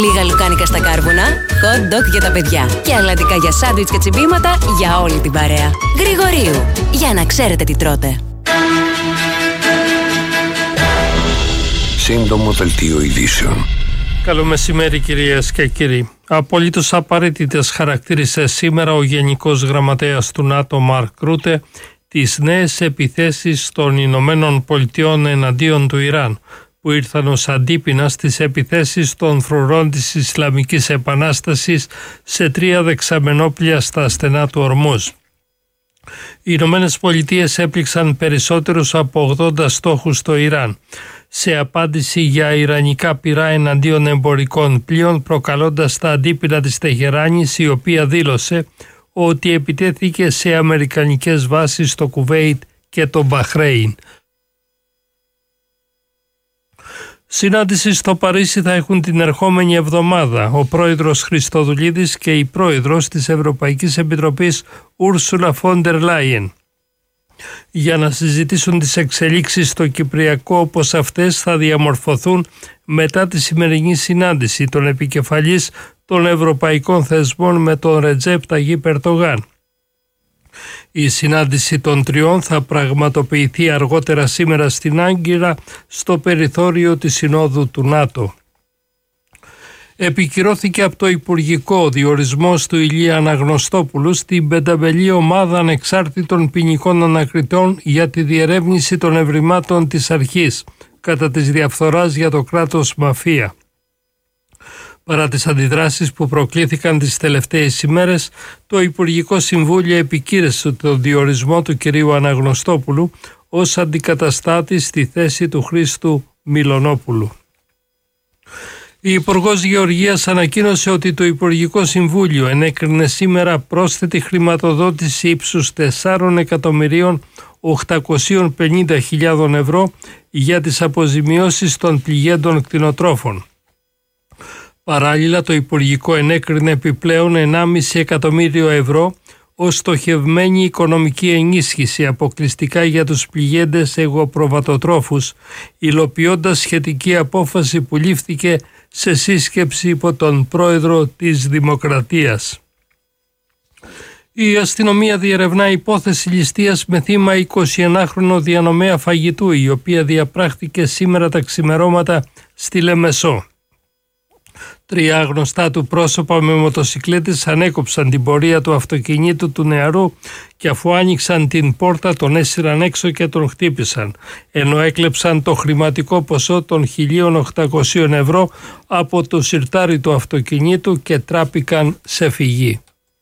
Λίγα λουκάνικα στα κάρβουνα, hot dog για τα παιδιά και αλατικά για σάντουιτς και τσιμπήματα για όλη την παρέα. Γρηγορίου, για να ξέρετε τι τρώτε. Σύντομο δελτίο ειδήσεων. Καλό μεσημέρι κυρίες και κύριοι. Απολύτως απαραίτητες χαρακτήρισε σήμερα ο Γενικός Γραμματέας του ΝΑΤΟ Μαρκ Ρούτε τις νέες επιθέσεις των Ηνωμένων Πολιτειών εναντίον του Ιράν, που ήρθαν ως αντίπεινα στις επιθέσεις των φρουρών της Ισλαμικής Επανάστασης σε 3 δεξαμενόπλια στα στενά του Ορμούζ. Οι Ηνωμένες Πολιτείες έπληξαν περισσότερους από 80 στόχους στο Ιράν, σε απάντηση για ιρανικά πυρά εναντίον εμπορικών πλοίων, προκαλώντας τα αντίπεινα της Τεχεράνης, η οποία δήλωσε ότι επιτέθηκε σε αμερικανικές βάσεις στο Κουβέιτ και το Μπαχρέιν. Συνάντηση στο Παρίσι θα έχουν την ερχόμενη εβδομάδα ο πρόεδρος Χριστοδουλίδης και η πρόεδρος της Ευρωπαϊκής Επιτροπής Ούρσουλα Φόντερ Λάιεν για να συζητήσουν τις εξελίξεις στο Κυπριακό, όπως αυτές θα διαμορφωθούν μετά τη σημερινή συνάντηση των επικεφαλής των ευρωπαϊκών θεσμών με τον Ρετζέπ Ταγίπ Ερντογάν. Η συνάντηση των τριών θα πραγματοποιηθεί αργότερα σήμερα στην Άγκυρα, στο περιθώριο της Συνόδου του ΝΑΤΟ. Επικυρώθηκε από το Υπουργικό διορισμός του Ηλία Αναγνωστόπουλου στην πενταμελή ομάδα ανεξάρτητων ποινικών ανακριτών για τη διερεύνηση των ευρημάτων της αρχής κατά της διαφθοράς για το κράτος μαφία. Παρά τις αντιδράσεις που προκλήθηκαν τις τελευταίες ημέρες, το Υπουργικό Συμβούλιο επικύρεσε τον διορισμό του κυρίου Αναγνωστόπουλου ως αντικαταστάτη στη θέση του Χρήστου Μιλονόπουλου. Η Υπουργός Γεωργίας ανακοίνωσε ότι το Υπουργικό Συμβούλιο ενέκρινε σήμερα πρόσθετη χρηματοδότηση ύψους 4.850.000 ευρώ για τις αποζημιώσεις των πληγέντων κτηνοτρόφων. Παράλληλα, το Υπουργικό ενέκρινε επιπλέον 1,5 εκατομμύριο ευρώ ως στοχευμένη οικονομική ενίσχυση αποκλειστικά για τους πληγέντες εγωπροβατοτρόφους, υλοποιώντας σχετική απόφαση που λήφθηκε σε σύσκεψη υπό τον πρόεδρο της Δημοκρατίας. Η αστυνομία διερευνά υπόθεση ληστείας με θύμα 21χρονο διανομέα φαγητού, η οποία διαπράχθηκε σήμερα τα ξημερώματα στη Λεμεσό. 3 γνωστά του πρόσωπα με μοτοσικλέτες ανέκοψαν την πορεία του αυτοκινήτου του νεαρού και αφού άνοιξαν την πόρτα τον έσυραν έξω και τον χτύπησαν, ενώ έκλεψαν το χρηματικό ποσό των 1.800 ευρώ από το σιρτάρι του αυτοκινήτου και τράπηκαν σε φυγή.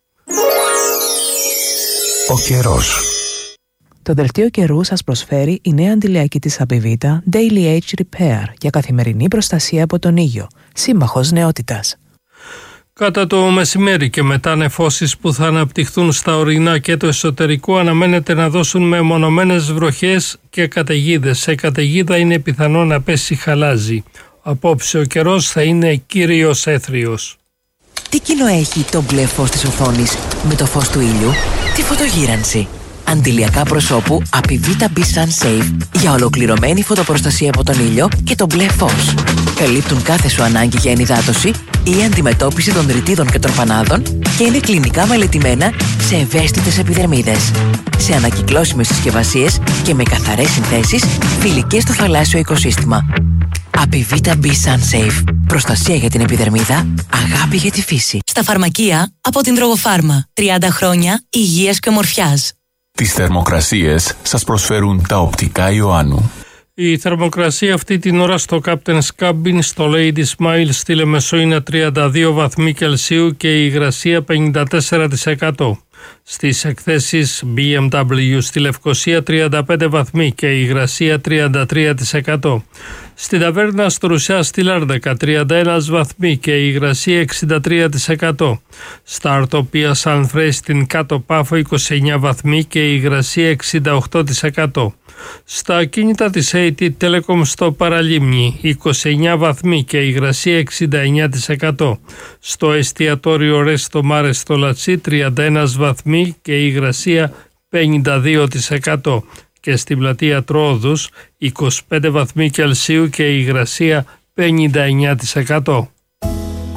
Ο καιρός. Το δελτίο καιρού σας προσφέρει η νέα αντιλιακή της Απιβίτα Daily Age Repair για καθημερινή προστασία από τον ήλιο, σύμμαχος νεότητας. Κατά το μεσημέρι και μετά νεφώσεις που θα αναπτυχθούν στα ορεινά και το εσωτερικό αναμένεται να δώσουν μεμονωμένες βροχές και καταιγίδες. Σε καταιγίδα είναι πιθανό να πέσει χαλάζι. Απόψε ο καιρός θα είναι κύριος έθριος. Τι κοινό έχει το μπλε φως της οθόνης με το φως του ήλιου? Τη φωτογύρανση. Αντιλιακά προσώπου Apivita B Sun Safe για ολοκληρωμένη φωτοπροστασία από τον ήλιο και το μπλε φως. Καλύπτουν κάθε σου ανάγκη για ενυδάτωση ή αντιμετώπιση των ρητίδων και τροπανάδων και είναι κλινικά μελετημένα σε ευαίσθητες επιδερμίδες. Σε ανακυκλώσιμες συσκευασίες και με καθαρές συνθέσεις φιλικές στο θαλάσσιο οικοσύστημα. Apivita B Sun Safe. Προστασία για την επιδερμίδα, αγάπη για τη φύση. Στα φαρμακεία από την Τρογοφάρμα. 30 χρόνια υγείας και ομορφιάς. Τις θερμοκρασίες σας προσφέρουν τα οπτικά Ιωάννου. Η θερμοκρασία αυτή την ώρα στο Captain's Cabin στο Lady Smile στη Λεμεσό είναι 32 βαθμοί Κελσίου και η υγρασία 54%. Στις εκθέσεις BMW στη Λευκοσία 35 βαθμοί και η υγρασία 33%. Στην ταβέρνα στο Ρουσιά στη Λάρνακα 31 βαθμοί και η υγρασία 63%. Στα Αρτοπία Σαν Φρέι στην Κάτω Πάφο 29 βαθμοί και η υγρασία 68%. Στα ακίνητα της AT Telecom στο Παραλίμνη 29 βαθμοί και η υγρασία 69%. Στο εστιατόριο Ρέστο Μάρε στο Λατσί 31 βαθμοί και η υγρασία 52%. Και στην πλατεία Τρόδους 25 βαθμοί Κελσίου και η υγρασία 59%.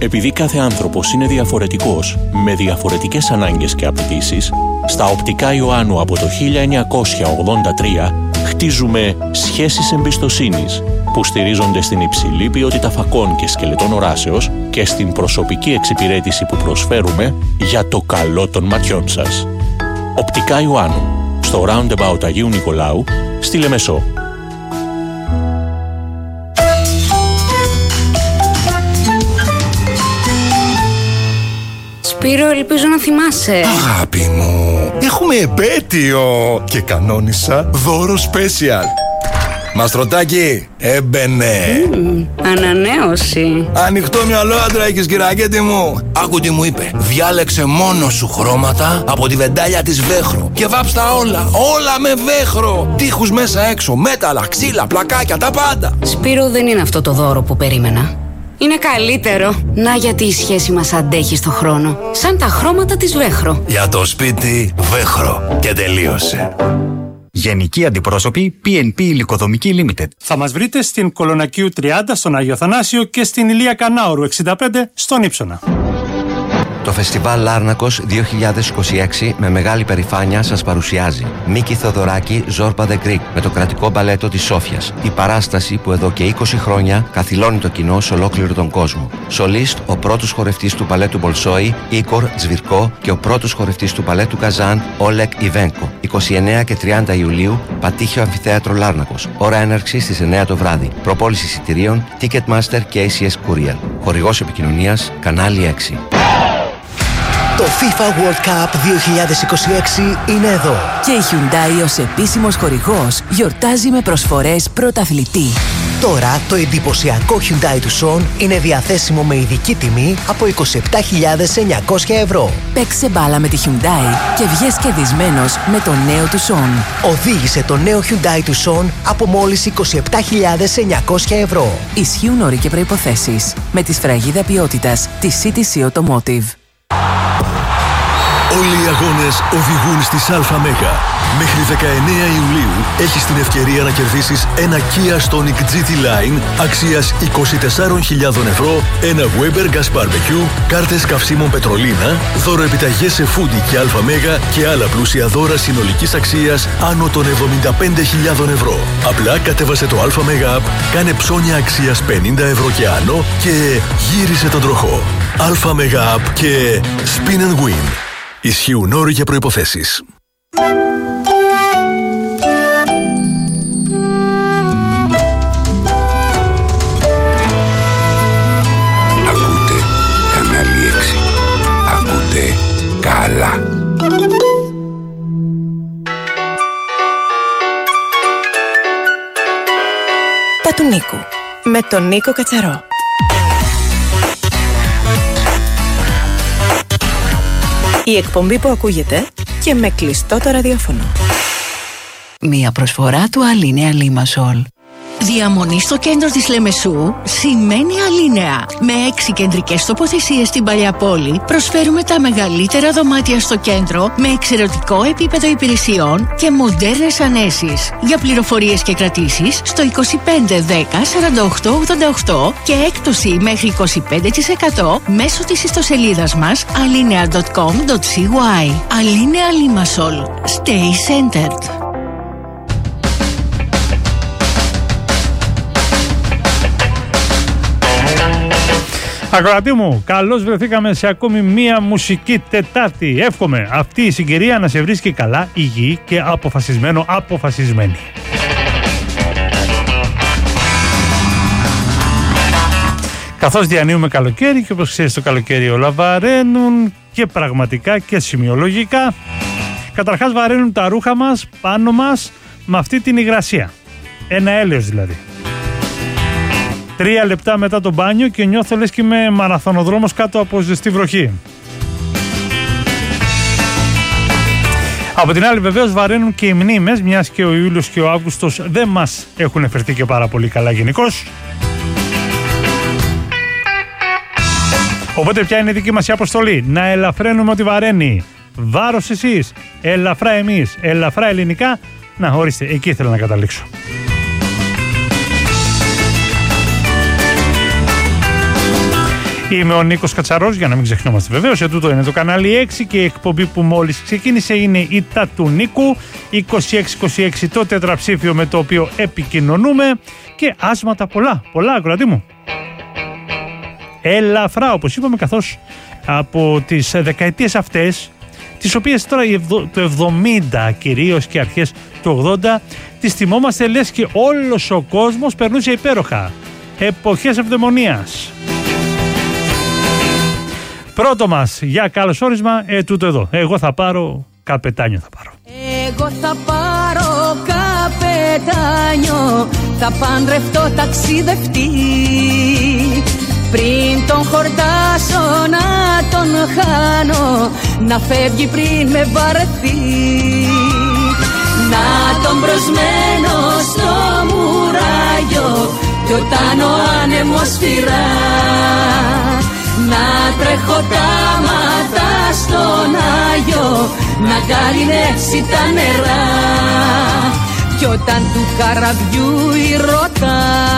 Επειδή κάθε άνθρωπος είναι διαφορετικός, με διαφορετικές ανάγκες και απαιτήσεις, στα Οπτικά Ιωάννου από το 1983 χτίζουμε σχέσεις εμπιστοσύνης που στηρίζονται στην υψηλή ποιότητα φακών και σκελετών οράσεως και στην προσωπική εξυπηρέτηση που προσφέρουμε για το καλό των ματιών σας. Οπτικά Ιωάννου, στο Roundabout Αγίου Νικολάου, στη Λεμεσό. Σπύρο, ελπίζω να θυμάσαι. Αγάπη μου, έχουμε επέτειο και κανόνισα δώρο special. Μαστρωτάκι, έμπαινε. Ανανέωση. Ανοιχτό μυαλό άντρα έχεις, κυρακέτη μου. Άκου τι μου είπε. Διάλεξε μόνο σου χρώματα από τη βεντάλια της Βέχρο και βάψτα όλα, όλα με Βέχρο. Τείχους μέσα έξω, μέταλλα, ξύλα, πλακάκια, τα πάντα. Σπύρο, δεν είναι αυτό το δώρο που περίμενα. Είναι καλύτερο. Να, γιατί η σχέση μας αντέχει στο χρόνο. Σαν τα χρώματα της Βέχρο. Για το σπίτι Βέχρο. Και τελείωσε. Γενικοί αντιπρόσωποι PNP Υλικοδομική Limited. Θα μας βρείτε στην Κολονακίου 30 στον Άγιο Θανάσιο και στην Ηλία Κανάουρου 65 στον Ύψονα. Το Φεστιβάλ Λάρνακος 2026 με μεγάλη περηφάνεια σας παρουσιάζει Μίκη Θοδωράκη, Zorba the Greek με το κρατικό μπαλέτο της Σόφιας. Η παράσταση που εδώ και 20 χρόνια καθυλώνει το κοινό σε ολόκληρο τον κόσμο. Σολίστ ο πρώτος χορευτής του μπαλέτου Μπολσόη, Ίκορ Τζβιρκό, και ο πρώτος χορευτής του μπαλέτου Καζάν, Όλεκ Ιβένκο. 29 και 30 Ιουλίου, Πατήχιο Αμφιθέατρο Λάρνακος. Ώρα έναρξη στις 9 το βράδυ. Προπόληση εισιτηρίων Ticketmaster και ACS Courier. Χορηγός επικοινωνίας Κανάλι 6. Το FIFA World Cup 2026 είναι εδώ. Και η Hyundai ως επίσημος χορηγός γιορτάζει με προσφορές πρωταθλητή. Τώρα το εντυπωσιακό Hyundai Tucson είναι διαθέσιμο με ειδική τιμή από 27.900 ευρώ. Παίξε μπάλα με τη Hyundai και βγες κερδισμένος με το νέο Tucson. Οδήγησε το νέο Hyundai Tucson από μόλις 27.900 ευρώ. Ισχύουν όροι και προϋποθέσεις. Με τη σφραγίδα ποιότητας της CTC Automotive. Όλοι οι αγώνες οδηγούν στις ΑΜΕΓΑ. Μέχρι 19 Ιουλίου έχεις την ευκαιρία να κερδίσεις ένα Kia Stonic GT Line αξίας 24.000 ευρώ, ένα Weber Gas Barbecue, κάρτες καυσίμων Πετρολίνα, δώρο επιταγές σε Foodie και ΑΜΕΓΑ και άλλα πλούσια δώρα συνολικής αξίας άνω των 75.000 ευρώ. Απλά κατέβασε το ΑΜΕΓΑ App, κάνε ψώνια αξίας 50 ευρώ και άνω και γύρισε τον τροχό. ΑΜΕΓΑ App και Spin and Win. Ισχύουν όροι και προϋποθέσεις. Ακούτε Κανάλι 6. Ακούτε καλά. Τα του Νίκου με τον Νίκο Κατσαρό. Η εκπομπή που ακούγεται και με κλειστό το ραδιόφωνο. Μία προσφορά του Αλίνεα Λίμασολ. Διαμονή στο κέντρο της Λεμεσού σημαίνει Αλίνεα. Με 6 κεντρικές τοποθεσίες στην παλιά πόλη, προσφέρουμε τα μεγαλύτερα δωμάτια στο κέντρο με εξαιρετικό επίπεδο υπηρεσιών και μοντέρνες ανέσεις. Για πληροφορίες και κρατήσεις στο 2510 4888 και έκπτωση μέχρι 25% μέσω της ιστοσελίδας μας alinea.com.cy. Αλίνεα Λίμασολ. Stay centered. Ακροατή μου, καλώς βρεθήκαμε σε ακόμη μία μουσική Τετάρτη. Εύχομαι αυτή η συγκυρία να σε βρίσκει καλά, υγιή και αποφασισμένη. Καθώς διανύουμε καλοκαίρι και όπως ξέρεις το καλοκαίρι όλα βαραίνουν και πραγματικά και σημειολογικά. Καταρχάς βαραίνουν τα ρούχα μας πάνω μας με αυτή την υγρασία. Ένα έλεος δηλαδή. 3 λεπτά μετά το μπάνιο και νιώθω λες και είμαι μαραθωνοδρόμος κάτω από ζεστή βροχή. Από την άλλη βεβαίως βαραίνουν και οι μνήμες, μιας και ο Ιούλιος και ο Αύγουστος δεν μας έχουν φερθεί και πάρα πολύ καλά γενικώς. Οπότε ποια είναι η δική μας η αποστολή? Να ελαφραίνουμε ό,τι βαραίνει. Βάρος εσείς, ελαφρά εμείς, ελαφρά ελληνικά. Να, ορίστε, εκεί ήθελα να καταλήξω. Είμαι ο Νίκος Κατσαρός, για να μην ξεχνόμαστε βεβαίως. Τούτο είναι το κανάλι 6 και η εκπομπή που μόλις ξεκίνησε είναι η Τα του Νίκου. 2626 το τετραψήφιο με το οποίο επικοινωνούμε και άσματα πολλά ακροατή μου. Ελαφρά, όπως είπαμε, καθώς από τις δεκαετίες αυτές, τις οποίες τώρα το 70 κυρίως και αρχές του 80 τις θυμόμαστε λες και όλος ο κόσμος περνούσε υπέροχα. Εποχές ευδαιμονίας. Πρώτο μας για καλωσόρισμα τούτο εδώ. Εγώ θα πάρω καπετάνιο Εγώ θα πάρω καπετάνιο, θα παντρευτώ ταξιδευτή. Πριν τον χορτάσω να τον χάνω, να φεύγει πριν με βαρεθεί. Να τον προσμένω στο μουράγιο κι όταν ο άνεμος φυρά, να τρέχω τα μάτα στον Άγιο, να καληνεύσει τα νερά. Κι όταν του καραβιού η ρότα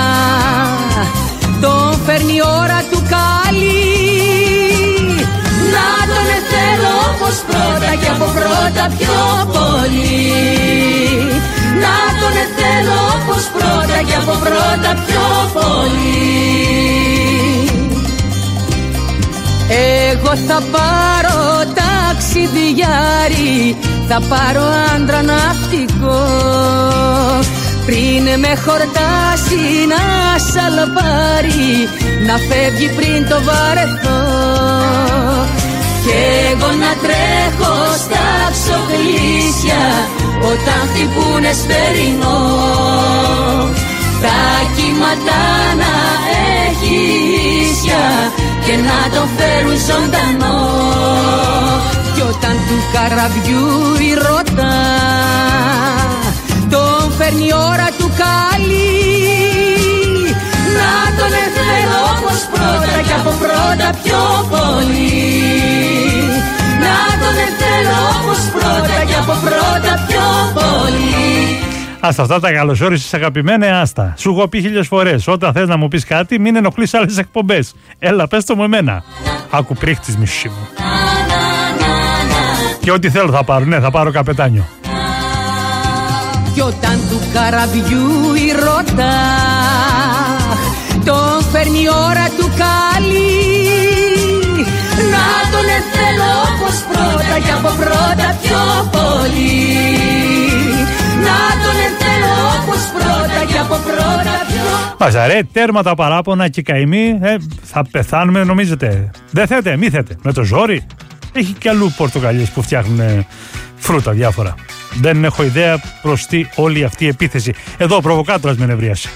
τον φέρνει η ώρα του καλή, να τον θέλω όπως πρώτα και από πρώτα πιο πολύ. Να τον θέλω όπως πρώτα και από πρώτα πιο πολύ. Εγώ θα πάρω ταξιδιάρι, θα πάρω άντρα ναυτικό. Πριν με χορτάσει να σαλπάρει, να φεύγει πριν το βαρεθώ. Κι εγώ να τρέχω στα ξοφλήσια όταν χτυπούνε σφαιρινό. Τα κύματα να έχει ίσια και να τον φέρουν ζωντανό. Κι όταν του καραβιού η ρότα τον φέρνει η ώρα του καλή, να τον θέλω όπως πρώτα και από πρώτα πιο πολύ. Να τον θέλω όπως πρώτα και από πρώτα πιο πολύ. Άστα αυτά τα καλωσόρισες αγαπημένε, άστα. Σου έχω πει 1000 φορές, όταν θες να μου πεις κάτι μην ενοχλείς άλλες εκπομπές. Έλα πες το μου εμένα. Άκου πρίχτης μισή μου. Και ό,τι θέλω θα πάρω, ναι θα πάρω καπετάνιο. Κι όταν του καραβιού η ρότα τον φέρνει η ώρα του καλή, να τον θέλω όπως πρώτα και από πρώτα πιο πολύ. Να τον θέλω όπως πρώτα και από πρώτα πιο. Μαζαρέ, τέρμα τα παράπονα και καημοί, θα πεθάνουμε νομίζετε. Δεν θέτε, μη θέτε. Με το ζόρι. Έχει και αλλού πορτοκαλιές που φτιάχνουν φρούτα διάφορα. Δεν έχω ιδέα προς τι όλη αυτή η επίθεση. Εδώ ο προβοκάτορας με νευρίασε.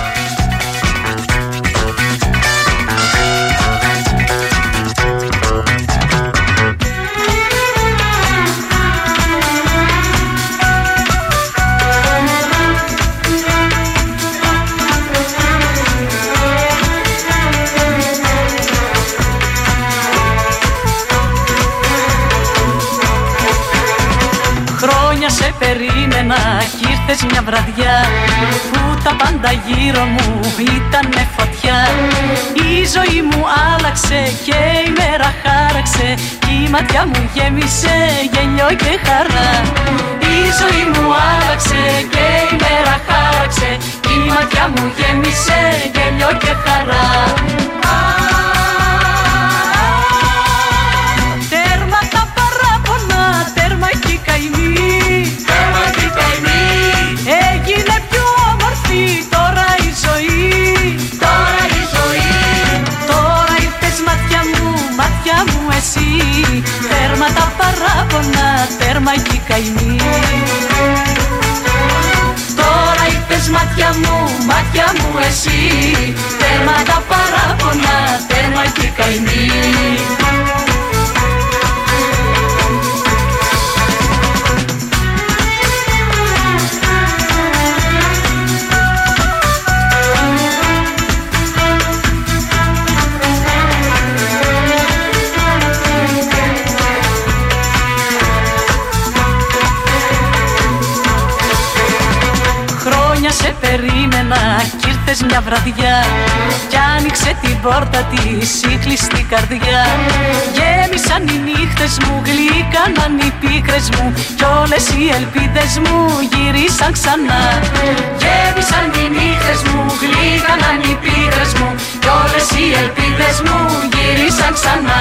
Σε περίμενα κι ήρθες μια βραδιά που τα πάντα γύρω μου ήτανε φωτιά. Η ζωή μου άλλαξε και η μέρα χάραξε κι η ματιά μου γέμισε γέλιο και χαρά. Η ζωή μου άλλαξε και η μέρα χάραξε κι η ματιά μου γέμισε γέλιο και χαρά. Τέρμα τα παράπονα, τέρμα και η καημή. Έγινε πιο όμορφη τώρα η ζωή. Τώρα η ζωή. Τώρα ήρθες μάτια μου εσύ. Τέρμα τα παράπονα, τέρμα και η καημή. Τώρα ήρθες μάτια μου εσύ. Τέρμα τα παράπονα, τέρμα και η καημή. περίμενα κι ήρθες μια βραδιά κι άνοιξε την πόρτα της η κλειστή καρδιά. Γέμισαν οι νύχτες μου, γλύκαναν οι πίκρες μου κι όλες οι ελπίδες μου γυρίσαν ξανά. Γέμισαν οι νύχτες μου, γλύκαναν οι πίκρες μου κι όλες οι ελπίδες μου γυρίσαν ξανά.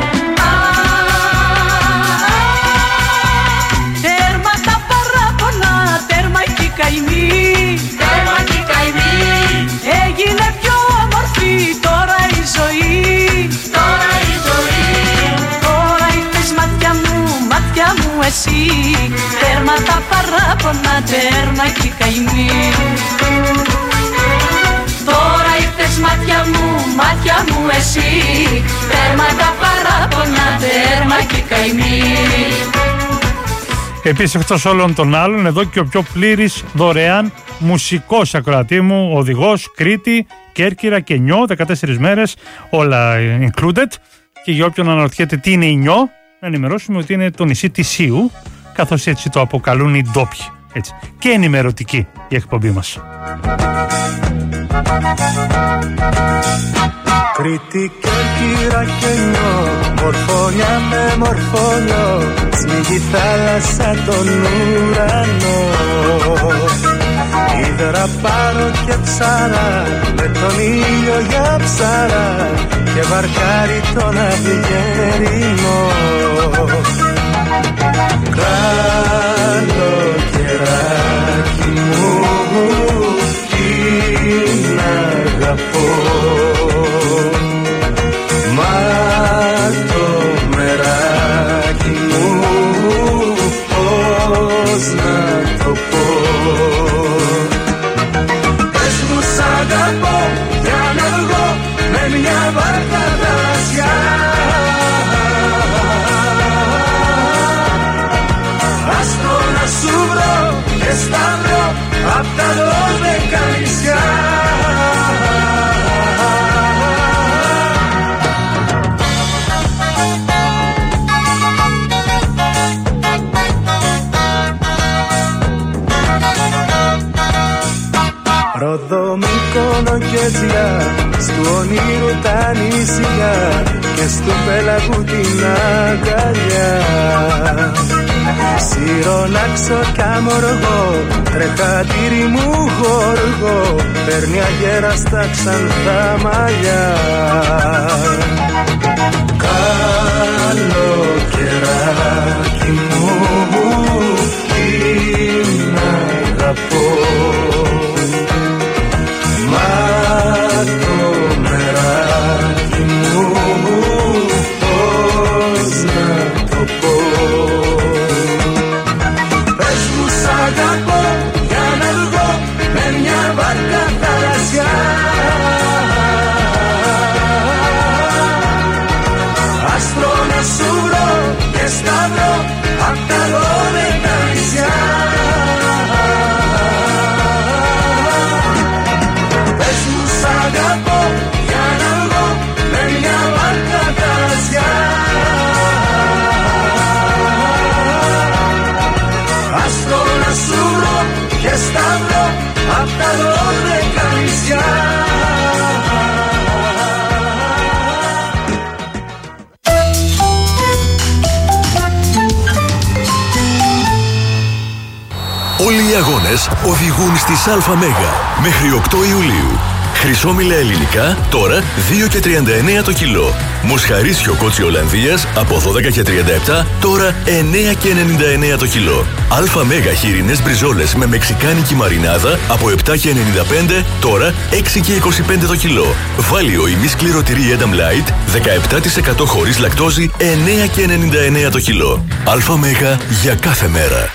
Τέρμα τα παράπονα, τέρμα και καημή, τέρμα και καημή. Έγινε πιο όμορφη τώρα η ζωή, τώρα η ζωή. Τώρα ήρθες μάτια μου εσύ. Τέρμα τα παράπονα, τέρμα και καημή. Τώρα ήρθες μάτια μου εσύ. Τέρμα τα παράπονα, τέρμα και καημή. Επίσης, εκτός όλων των άλλων, εδώ και ο πιο πλήρης δωρεάν μουσικός, ακροατή μου, οδηγός, Κρήτη, Κέρκυρα και Νιώ, 14 μέρες, όλα included. Και για όποιον αναρωτιέται τι είναι η Νιώ, να ενημερώσουμε ότι είναι το νησί της Σύου, καθώς έτσι το αποκαλούν οι ντόπιοι. Έτσι. Και ενημερωτική η εκπομπή μας. Κρήτη, Κέρκυρα και Νιώ, μορφώνια με μορφώνιο, σμίγει θάλασσα τον ουρανό. Ήδρα πάρω και ψαρά, με τον ήλιο για ψαρά και βαρκάρι τον αυγερινό. Καλοκαιράκι μου, την αγαπώ. Μα το μεράκι μου, πώς να το πω. Πες μου σ' αγαπώ για να βγω με μια βάρκα θαλασσιά. Άστο να σου βρω και σταυρώ απ' τα 12 νησιά. Ρόδο, Μύκονο και Αιτζιά, στου ονείρου τα νησιά και στου πέλαγου την αγκαλιά. Σιρονάξο κι αμοργό, τρεχατήρι μου γοργό, παίρνει αγέρα στα ξανθά μαλλιά. Καλοκαιράκι μου, την αγαπώ. Μα το μεράκι μου, πώς να το πω. Πες μου σ' αγαπώ για να βγω με μια βάρκα θαλασσιά. Άστρο να σου βρω και σταυρώ απ' τα 12 νησιά. Αγαπώ για να βγω με μια βάρκα θαλασσιά. Άστο να σου βρω και σταυρώ απ' τα 12 νησιά. Όλοι οι αγώνες οδηγούν στις ΑΜ μέχρι 8 Ιουλίου. Χρυσόμυλα ελληνικά, τώρα 2,39 το κιλό. Μοσχαρίσιο κότσι Ολλανδίας από 12,37, τώρα 9,99 το κιλό. Αλφα Μέγα χοιρινές μπριζόλες με μεξικάνικη μαρινάδα από 7,95, τώρα 6,25 το κιλό. Βάλιο ημί σκληρωτήρι Edam Light, 17% χωρίς λακτόζη, 9,99 το κιλό. Αλφα Μέγα για κάθε μέρα.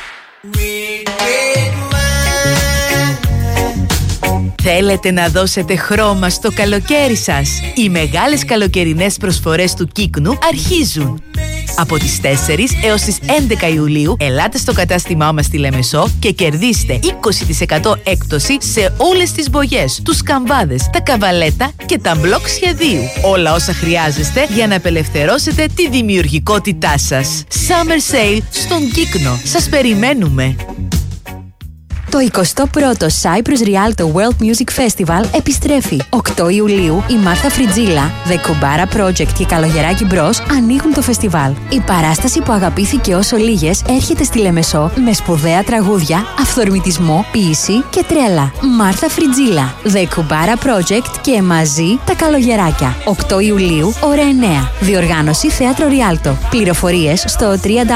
Θέλετε να δώσετε χρώμα στο καλοκαίρι σας? Οι μεγάλες καλοκαιρινές προσφορές του Κύκνου αρχίζουν. Από τις 4 έως τις 11 Ιουλίου ελάτε στο κατάστημά μας στη Λεμεσό και κερδίστε 20% έκπτωση σε όλες τις μπογιές, τους καμβάδες, τα καβαλέτα και τα μπλοκ σχεδίου. Όλα όσα χρειάζεστε για να απελευθερώσετε τη δημιουργικότητά σας. Summer Sale στον Κύκνο. Σας περιμένουμε. Το 21ο Cyprus Rialto World Music Festival επιστρέφει. 8 Ιουλίου η Μάρθα Φριτζίλα, The Kumbara Project και Καλογεράκι Μπρος ανοίγουν το φεστιβάλ. Η παράσταση που αγαπήθηκε όσο λίγες έρχεται στη Λεμεσό με σπουδαία τραγούδια, αυθορμητισμό, ποίηση και τρέλα. Μάρθα Φριτζίλα, The Kumbara Project και μαζί τα Καλογεράκια. 8 Ιουλίου, ώρα 9. Διοργάνωση Θέατρο Rialto. Πληροφορίες στο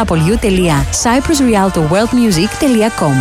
www.cyprusrialtoworldmusic.com.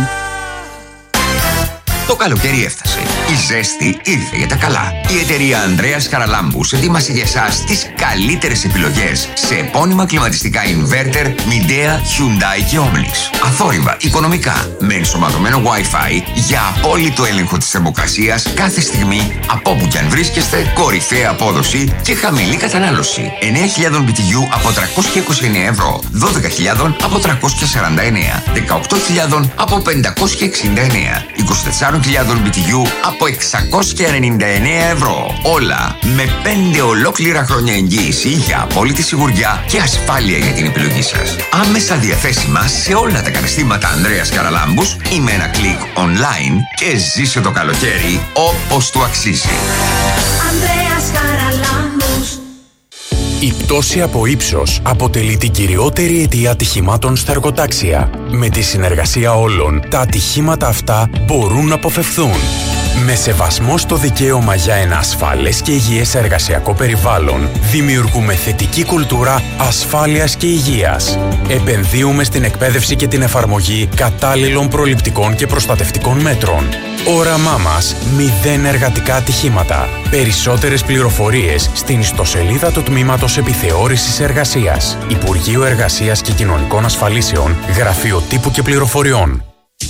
Το καλοκαίρι έφτασε. Η ζέστη ήρθε για τα καλά. Η εταιρεία Ανδρέας Καραλάμπους ετοίμασε για εσάς τις καλύτερες επιλογές σε επώνυμα κλιματιστικά inverter Midea, Hyundai και Omlix. Αθόρυβα, οικονομικά, με ενσωματωμένο Wi-Fi για απόλυτο έλεγχο της θερμοκρασίας κάθε στιγμή, από όπου κι αν βρίσκεστε, κορυφαία απόδοση και χαμηλή κατανάλωση. 9.000 BTU από 329 ευρώ, 12.000 από 349, 18.000 από 569, 24.000 BTU από 699 ευρώ. Όλα με 5 ολόκληρα χρόνια εγγύηση για απόλυτη σιγουριά και ασφάλεια για την επιλογή σας. Άμεσα διαθέσιμα σε όλα τα καταστήματα Ανδρέας Καραλάμπους ή με ένα κλικ online και ζήσε το καλοκαίρι όπως του αξίζει. Ανδρέας Καραλάμπους. Η πτώση από ύψος αποτελεί την κυριότερη αιτία ατυχημάτων στα εργοτάξια. Με τη συνεργασία όλων, τα ατυχήματα αυτά μπορούν να αποφευθούν. Με σεβασμό στο δικαίωμα για ένα ασφαλές και υγιές εργασιακό περιβάλλον, δημιουργούμε θετική κουλτούρα ασφάλειας και υγείας. Επενδύουμε στην εκπαίδευση και την εφαρμογή κατάλληλων προληπτικών και προστατευτικών μέτρων. Όραμά μας, 0 εργατικά ατυχήματα. Περισσότερες πληροφορίες στην ιστοσελίδα του Τμήματος Επιθεώρησης Εργασίας. Υπουργείο Εργασίας και Κοινωνικών Ασφαλίσεων, Γραφείο Τύπου και Πληροφοριών.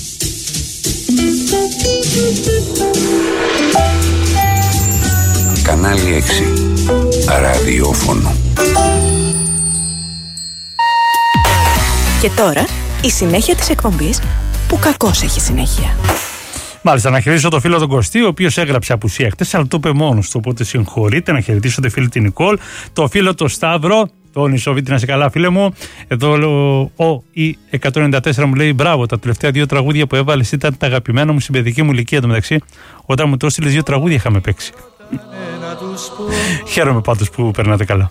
Κανάλι 6. Ραδιόφωνο. Και τώρα η συνέχεια της εκπομπής που κακώς έχει συνέχεια. Μάλιστα, να χαιρετήσω το φίλο τον Κωστή, ο οποίος έγραψε απουσία χτες, αλλά το είπε μόνος του. Οπότε συγχωρείτε, να χαιρετήσω τη φίλη την Νικόλ, το φίλο τον Σταύρο, τον Ισοβίτη, να σε καλά, φίλε μου. Εδώ ο E194 μου λέει: μπράβο, τα τελευταία 2 τραγούδια που έβαλες ήταν τα αγαπημένα μου στην παιδική μου ηλικία. Εντωμεταξύ, όταν μου το έστειλες 2 τραγούδια είχαμε παίξει. Χαίρομαι πάντως που περνάτε καλά.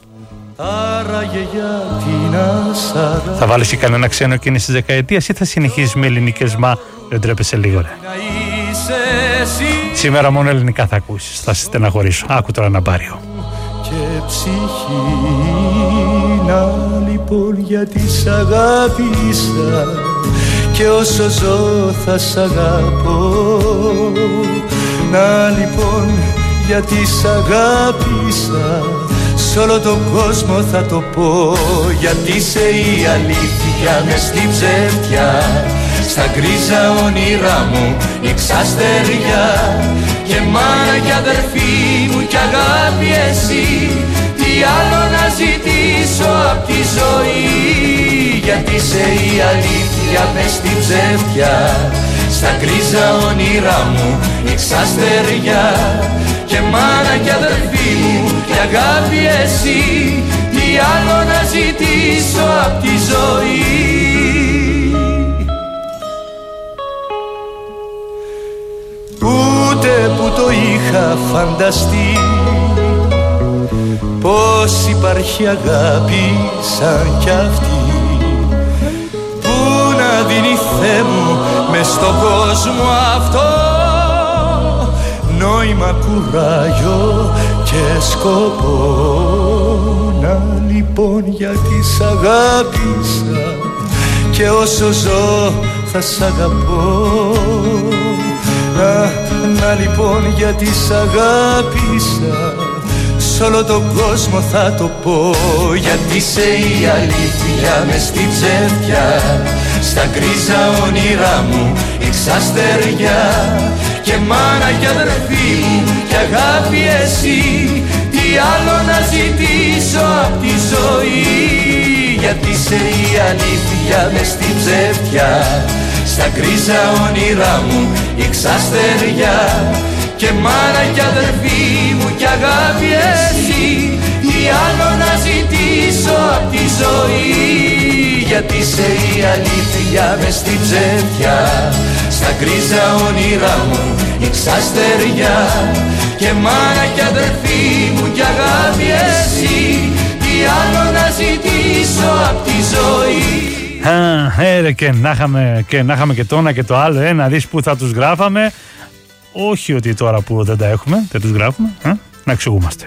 Θα βάλεις και κανένα ξένο εκείνης της δεκαετίας ή θα συνεχίσεις με ελληνικές? Μα δεν τρέπεσαι λίγο, ρε. Σήμερα μόνο ελληνικά θα ακούσεις, θα σε στεναχωρήσω. Άκου τώρα ένα μπάριο. Και ψυχή να λοιπόν γιατί σ' αγάπησα και όσο ζω θα σ' αγαπώ. Να λοιπόν γιατί σ' αγάπησα σ' όλο τον κόσμο θα το πω. Γιατί είσαι η αλήθεια μες στην ψεύτια, στα γκρίζα όνειρά μου η ξαστεριά. Και μάνα κι αδερφή μου κι αγάπη εσύ, τι άλλο να ζητήσω απ' τη ζωή. Γιατί είσαι η αλήθεια μες στην ψεύτια, στα γκρίζα όνειρά μου η ξαστεριά. Και μάνα κι αδερφή μου κι αγάπη εσύ, τι άλλο να ζητήσω απ' τη ζωή. Ούτε που το είχα φανταστεί πως υπάρχει αγάπη σαν κι αυτή, που να δίνει Θεέ μου μες στον κόσμο αυτό νόημα, κουράγιο και σκοπό. Να λοιπόν γιατί σ' αγάπησα και όσο ζω θα σ' αγαπώ. Να λοιπόν γιατί σ' αγάπησα σ' όλο τον κόσμο θα το πω. Γιατί είσαι η αλήθεια μες στην ψεύτια, στα γκρίζα όνειρά μου η ξαστεριά. Και μάνα κι αδερφή μου κι αγάπη εσύ, τι άλλο να ζητήσω απ' τη ζωή. Γιατί είσαι η αλήθεια μες στην ψεύτια, στα γκρίζα όνειρά μου η ξαστεριά. Και μάνα κι αδερφή μου κι αγάπη εσύ, τι άλλο να ζητήσω απ' τη ζωή. Γιατί είσαι η αλήθεια μες στην ψεύτια, στα γκρίζα όνειρά μου ήξα στεριά. Και μάνα κι αδερφή μου κι αγάπη εσύ, τι άλλο να ζητήσω απ' τη ζωή. Και να είχαμε και το ένα και το άλλο, να δεις που θα τους γράφαμε. Όχι ότι τώρα που δεν τα έχουμε, δεν τους γράφουμε, να εξηγούμαστε.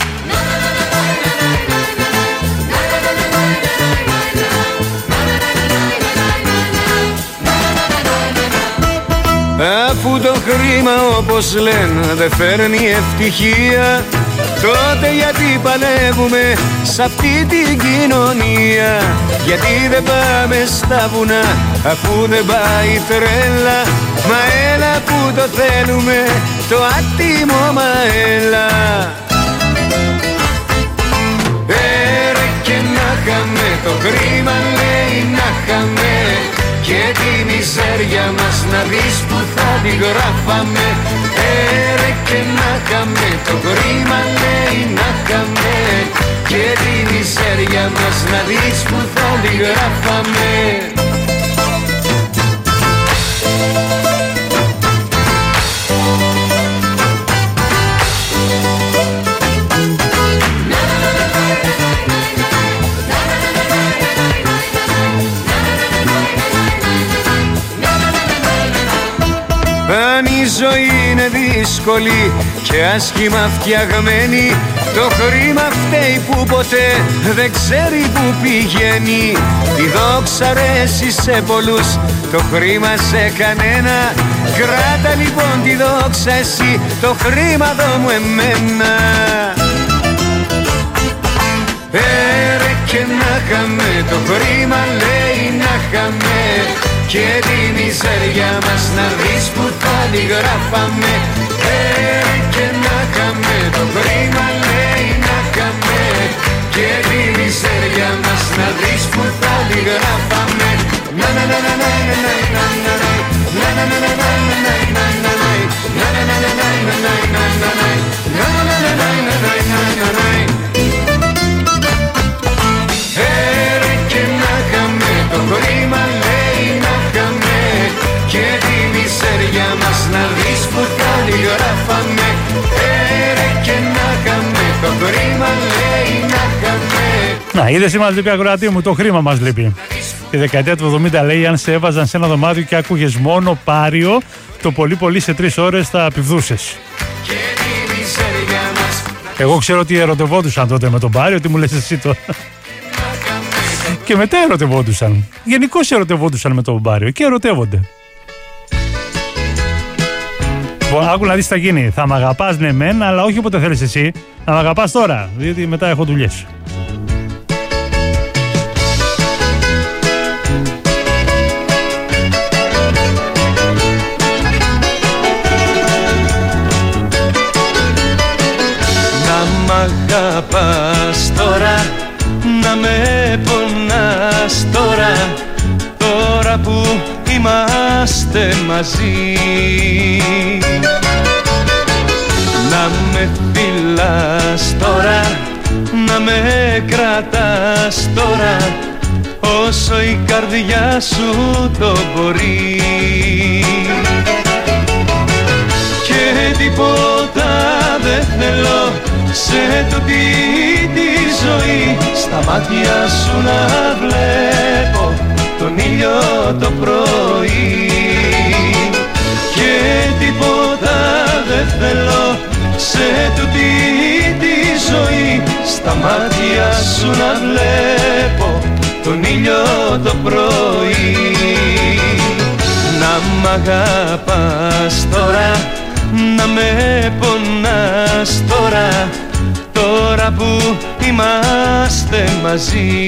Αφού το χρήμα όπως λένε δεν φέρνει ευτυχία, τότε γιατί παλεύουμε σ' αυτή την κοινωνία? Γιατί δεν πάμε στα βουνά αφού δεν πάει τρέλα? Μα έλα που το θέλουμε το άτιμο, μα έλα. Ρε και να χαμε το χρήμα λέει να χαμε, και τη μιζέρια μας να δεις που θα τη γράφαμε. Ρε και να χαμε το χρήμα λέει να χαμε, και τη μιζέρια μας να δεις που θα τη γράφαμε. Αν η ζωή είναι δύσκολη και άσχημα φτιαγμένη, το χρήμα φταίει που ποτέ δεν ξέρει που πηγαίνει. Τη δόξα αρέσει σε πολλούς, το χρήμα σε κανένα. Κράτα λοιπόν τη δόξα εσύ, το χρήμα δώ μου εμένα. Ρε και να χαμε το χρήμα λέει να χαμε, και τη μιζέρια μας να δεις που θα τη γράφαμε. Και να χαμε το χρήμα λέει να χαμε, και τη μιζέρια μας να δεις που θα τη γράφαμε. Να να να να να να να να να να να να να, είδες, μας λείπει, ακροατή μου, το χρήμα μας λείπει. Τη δεκαετία του 70 λέει, αν σε έβαζαν σε ένα δωμάτιο και άκουγες μόνο πάριο, το πολύ πολύ σε 3 ώρες θα πηδούσες. Εγώ ξέρω ότι ερωτευόντουσαν τότε με τον πάριο, τι μου λες εσύ τώρα? Και μετά ερωτευόντουσαν. Γενικώς ερωτευόντουσαν με τον πάριο και ερωτεύονται. Άκου να δεις τι θα γίνει. Θα μ' αγαπάς, ναι μεν, αλλά όχι όποτε θέλεις εσύ. Θα μ' αγαπάς τώρα, διότι μετά έχω δουλειές. Να μ' αγαπάς τώρα, να με πονάς τώρα, τώρα που είμαστε μαζί. Να με φιλάς τώρα, να με κρατάς τώρα, όσο η καρδιά σου το μπορεί. Και τίποτα δεν θέλω σε τούτη τη ζωή, στα μάτια σου να βλέπω τον ήλιο το πρωί. Και τίποτα δεν θέλω σε τούτη τη ζωή, στα μάτια σου να βλέπω τον ήλιο το πρωί. Να μ' αγαπάς τώρα, να με πονάς τώρα, τώρα που είμαστε μαζί.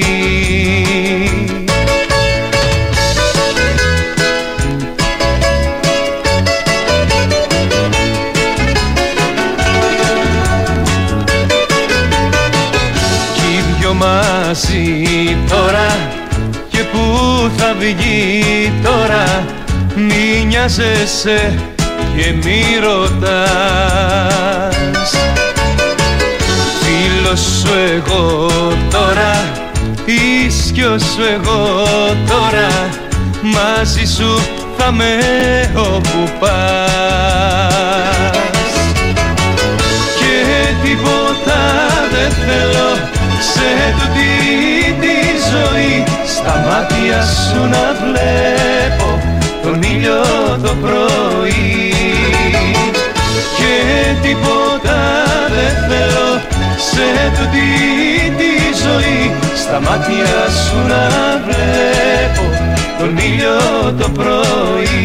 Μαζί τώρα, και που θα βγει τώρα, μη νοιάζεσαι και μη ρωτάς. Φίλος σου εγώ τώρα, ίσιος σου εγώ τώρα, μαζί σου θα με όπου πας. Και τίποτα δεν θέλω σε τούτη τη ζωή, στα μάτια σου να βλέπω τον ήλιο το πρωί. Και τίποτα δεν θέλω σε τούτη τη ζωή, στα μάτια σου να βλέπω τον ήλιο το πρωί.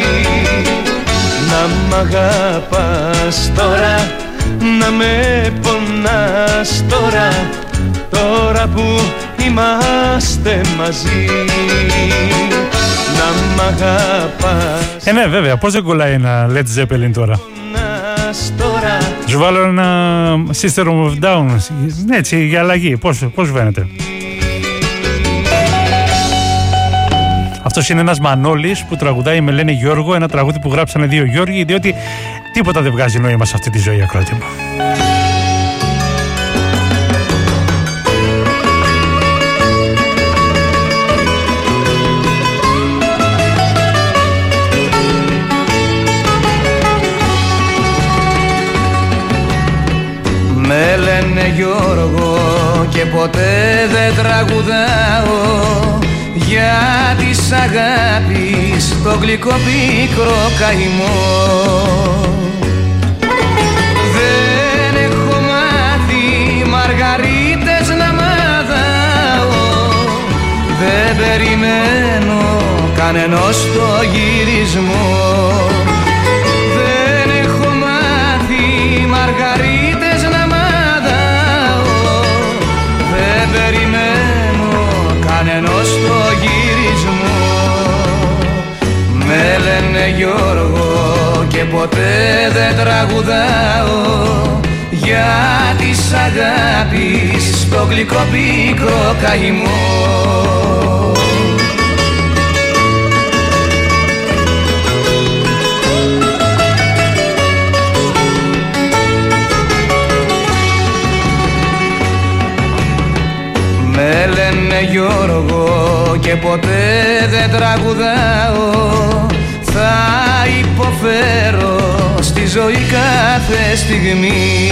Να μ' αγαπάς τώρα, να με πονάς τώρα, τώρα που είμαστε μαζί. Να μ' αγαπάς. Ναι, βέβαια, πώς δεν κολλάει ένα Led Zeppelin τώρα. Σου βάλω ένα System of Down, έτσι, για αλλαγή. Πώς φαίνεται. Αυτός είναι ένας Μανώλης που τραγουδάει με λένε Γιώργο, ένα τραγούδι που γράψανε δύο Γιώργοι, διότι τίποτα δεν βγάζει νόημα σε αυτή τη ζωή, ακροατή μου. Με λένε Γιώργο και ποτέ δεν τραγουδάω, για της αγάπης το γλυκό πίκρο καημό. Δεν έχω μάθει μαργαρίτες να μαδάω, δεν περιμένω κανενός το γυρισμό. Δεν έχω μάθει μαργαρίτες να μαδάω, δεν περιμένω κανενός το γυρισμό. Με λένε Γιώργο και ποτέ δεν τραγουδάω, για της αγάπης το γλυκό πίκρο καημό. Με λένε Γιώργο και ποτέ δεν τραγουδάω, θα υποφέρω στη ζωή κάθε στιγμή.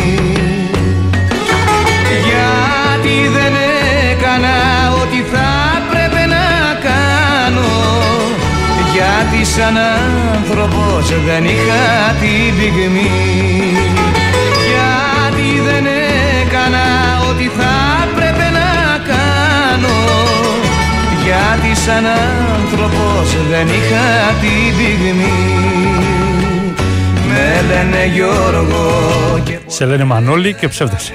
Γιατί δεν έκανα ό,τι θα πρέπει να κάνω, γιατί σαν άνθρωπος δεν είχα την πυγμή. Γιατί δεν έκανα ό,τι θα πρέπει να κάνω, γιατί σαν άνθρωπος δεν είχα την πυγμή. Με λένε Γιώργο και σε λένε Μανώλη και ψεύδεσαι.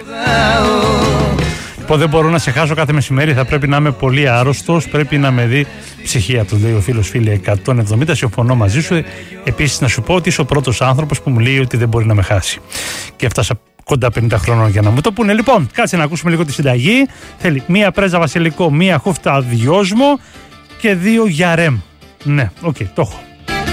Δεν μπορώ να σε χάσω κάθε μεσημέρι, θα πρέπει να είμαι πολύ άρρωστος, πρέπει να με δει ψυχία του, λέει ο φίλος φίλη 170, συμφωνώ μαζί σου. Επίσης να σου πω ότι είσαι ο πρώτος άνθρωπος που μου λέει ότι δεν μπορεί να με χάσει. Και έφτασα κοντά 50 χρόνων για να μου το πούνε. Λοιπόν, κάτσε να ακούσουμε λίγο τη συνταγή. Θέλει μία πρέζα βασιλικό, μία χούφτα δυόσμο και 2 γιαρέμ. Ναι, οκ, το έχω.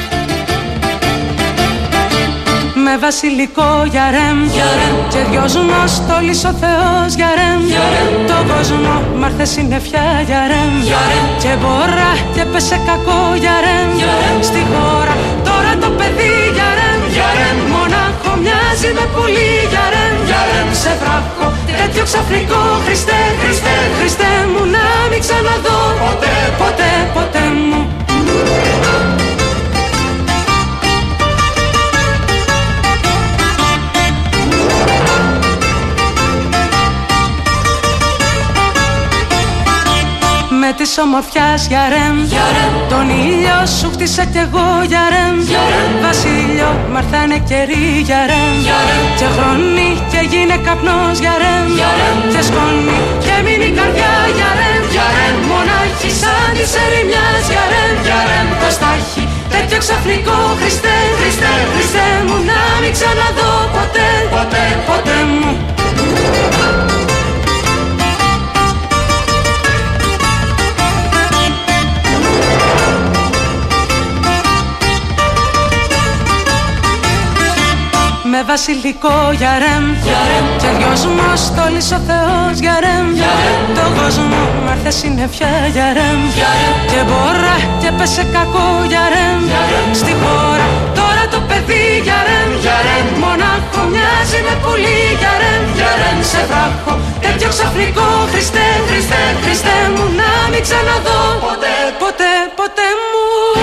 Με βασιλικό γιαρέμ, και δυόσμο στόλις ο Θεός γιαρέμ. Το κόσμο μ' άρθε συννεφιά γιαρέμ, και μπορά και πέσε κακό γιαρέμ. Στη χώρα τώρα το παιδί γιαρέμ, μονάχο μοιάζει με πολύ γιαρέμ. Σε βράχο τέτοιο ξαφνικό, Χριστέ, Χριστέ, Χριστέ μου, να μην ξαναδώ ποτέ, ποτέ, ποτέ μου. Με της ομορφιάς γιαρέμ, τον ήλιο σου χτίσα κι εγώ γιαρέμ. Βασίλειο μ' αρθάνε καιροί γιαρέμ, και χρόνι και γίνε καπνός γιαρέμ. Και σκόνη και μείνει η καρδιά γιαρέμ, μονάχη σαν της ερημιάς γιαρέμ. Πώς θα έχει τέτοιο ξαφνικό, Χριστέ, Χριστέ, Χριστέ μου, να μην ξαναδώ ποτέ, ποτέ, ποτέ μου. Με βασιλικό γιαρέμ, και δυόσμο στόλις ο Θεός γιαρέμ. Το κόσμο μ' κάθε συννεφιά για ρεμ. Και μπορά και πέσε κακό για ρεμ. Στη χώρα τώρα το παιδί για ρεμ. Μονάχο μοιάζει με πουλί για ρεμ. Σε βράχο τέτοιο ξαφνικό, Χριστέ, Χριστέ, Χριστέ μου, να μην ξαναδώ ποτέ, ποτέ, ποτέ μου.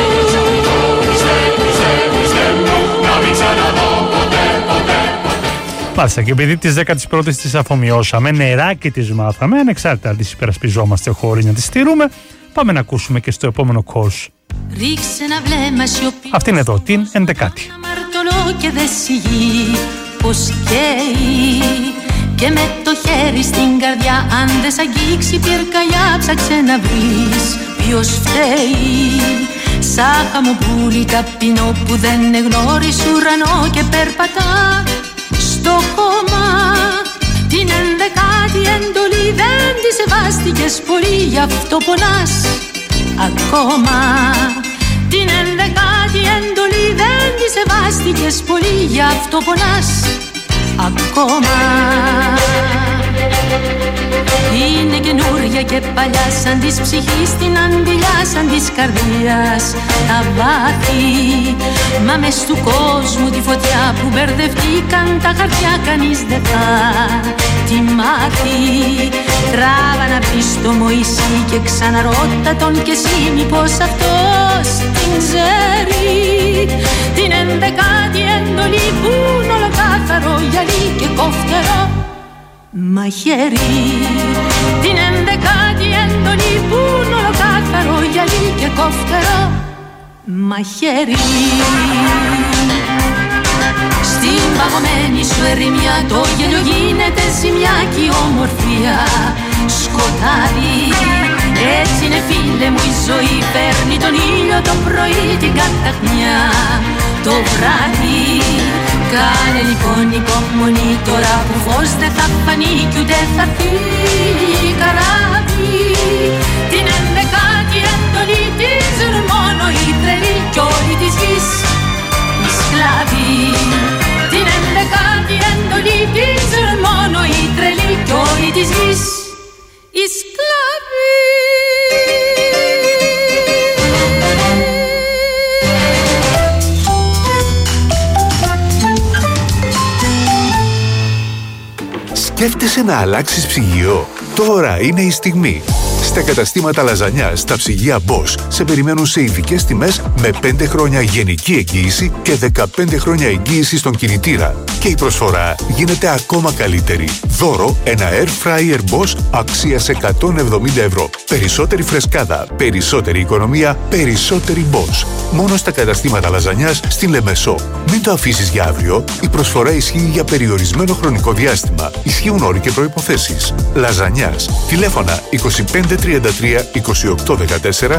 Μάλιστα, και επειδή τις 11ης τις αφομοιώσαμε, νεράκι τις μάθαμε, ανεξάρτητα αν τις υπερασπιζόμαστε χωρίς να τις στηρούμε, πάμε να ακούσουμε και στο επόμενο course. Αυτή είναι εδώ, την 11η. Και δεν σιγεί πως καίει και με το χέρι στην καρδιά, αν δεν σ' αγγίξει πυρκαγιά, ψάξε να βρεις ποιος φταίει. Σαν χαμοπούλι ταπεινό που δεν εγνώρισε ουρανό και περπατά στο χώμα. Την 11η εντολή δεν τη σεβάστηκες πολύ, γι' αυτό πονάς ακόμα. Την 11η εντολή δεν τη σεβάστηκες πολύ, γι' αυτό πονάς ακόμα. Είναι καινούρια και παλιά, σαν της ψυχής την αντιλιά, σαν της καρδίας τα βάθη. Μα μες του κόσμου τη φωτιά που μπερδευτήκαν τα χαρτιά, κανείς δεν θα τη μάθει. Τράβα να πεις στο Μωυσή και ξαναρώτα τον κι εσύ, μήπως αυτός την ξέρει. Την 11η εντολή που είναι ολοκάθαρο γυαλί και κοφτερό μαχαίρι. Την 11η εντολή που είναι ολοκάθαρο γυαλί και κοφτερό μαχαίρι. Στην παγωμένη σου ερημιά το γέλιο γίνεται ζημιά κι η ομορφία σκοτάδι. Έτσι είναι φίλε μου η ζωή, παίρνει τον ήλιο το πρωί, την καταχνιά το βράδυ. Κάνε λοιπόν υπομονή τώρα που φως δεν θα φανεί κι ούτε θα φύγει καράβι. Την 11η εντολή τη ζουν μόνο οι τρελοί κι όλοι της γης οι σκλάβοι. Την 11η εντολή τη ζουν μόνο οι τρελοί κι όλοι της γης οι σκλάβοι. Σκέφτεσαι να αλλάξεις ψυγείο? Τώρα είναι η στιγμή. Στα καταστήματα λαζανιάς, τα ψυγεία Bosch σε περιμένουν σε ειδικές τιμές με 5 χρόνια γενική εγγύηση και 15 χρόνια εγγύηση στον κινητήρα. Και η προσφορά γίνεται ακόμα καλύτερη. Δώρο ένα Air Fryer Bosch αξίας 170 ευρώ. Περισσότερη φρεσκάδα, περισσότερη οικονομία, περισσότερη Bosch. Μόνο στα καταστήματα λαζανιάς στην Λεμεσό. Μην το αφήσεις για αύριο. Η προσφορά ισχύει για περιορισμένο χρονικό διάστημα. Ισχύουν όροι και προϋποθέσεις. Λαζανιάς. Τηλέφωνα 2533 2814,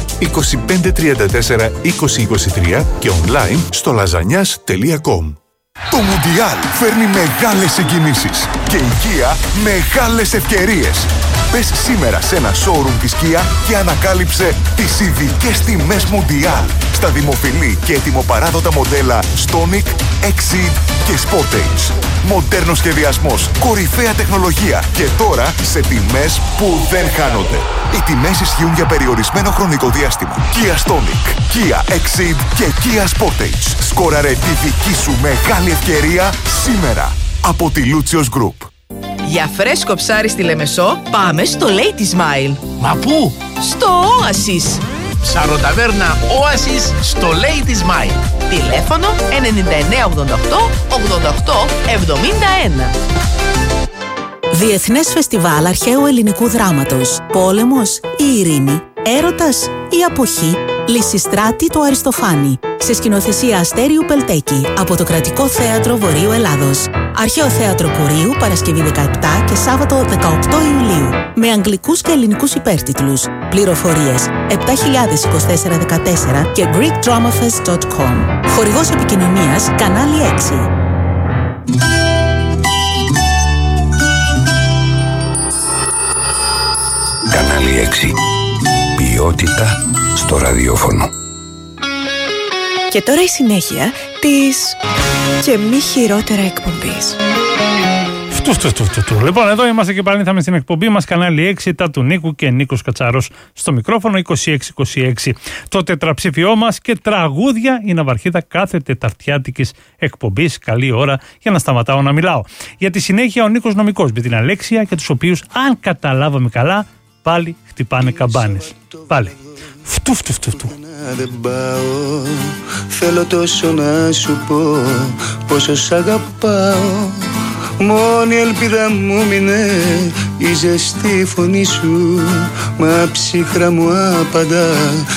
2534 2023 και online στο lasagnas.com. Το Μουντιάλ φέρνει μεγάλες συγκινήσεις και η Kia μεγάλες ευκαιρίες. Πες σήμερα σε ένα showroom της Kia και ανακάλυψε τις ειδικές τιμές Μουντιάλ στα δημοφιλή και ετοιμοπαράδοτα μοντέλα Stonic, Exceed και Sportage. Μοντέρνος σχεδιασμός, κορυφαία τεχνολογία και τώρα σε τιμές που δεν χάνονται. Οι τιμές ισχύουν για περιορισμένο χρονικό διάστημα. Kia Stonic, Kia Exceed και Kia Sportage. Σκόραρε τη δική σου μεγάλη ευκαιρία σήμερα από τη Lucios Group. Για φρέσκο ψάρι στη Λεμεσό, πάμε στο Lady Smile. Μα πού? Στο Oasis. Ψαροταβέρνα Oasis στο Lady Smile. Τηλέφωνο 9988 88 71. Διεθνές Φεστιβάλ Αρχαίου Ελληνικού Δράματος. Πόλεμος ή ειρήνη, έρωτας ή αποχή. Λυσιστράτη το Αριστοφάνη. Σε σκηνοθεσία Αστέριου Πελτέκη από το Κρατικό Θέατρο Βορείου Ελλάδος. Αρχαίο Θέατρο Κορείου Παρασκευή 17 και Σάββατο 18 Ιουλίου. Με αγγλικούς και ελληνικούς υπέρτιτλους. Πληροφορίες 702414 και greekdramafest.com. Χορηγός επικοινωνίας κανάλι 6. Κανάλι 6. Ποιότητα στο ραδιόφωνο. Και τώρα η συνέχεια της και μη χειρότερα εκπομπής. Λοιπόν, εδώ είμαστε και πάλι ήρθαμε στην εκπομπή μας, κανάλι 6, τα του Νίκου και Νίκος Κατσαρός στο μικρόφωνο, 2626. Το τετραψήφιό μας και τραγούδια η ναυαρχίδα κάθε τεταρτιάτικης εκπομπής. Καλή ώρα για να σταματάω να μιλάω. Για τη συνέχεια ο Νίκος Νομικός με την Αλέξια και τους οποίους, αν καταλάβαμε καλά, πάλι χτυπάνε καμπάνες. Πάλι. Φτου. Δεν πάω, θέλω τόσο να σου πω πόσο σ' αγαπάω. Μόνη ελπίδα μου μείνε η ζεστή φωνή σου. Μα ψύχρα μου απαντά,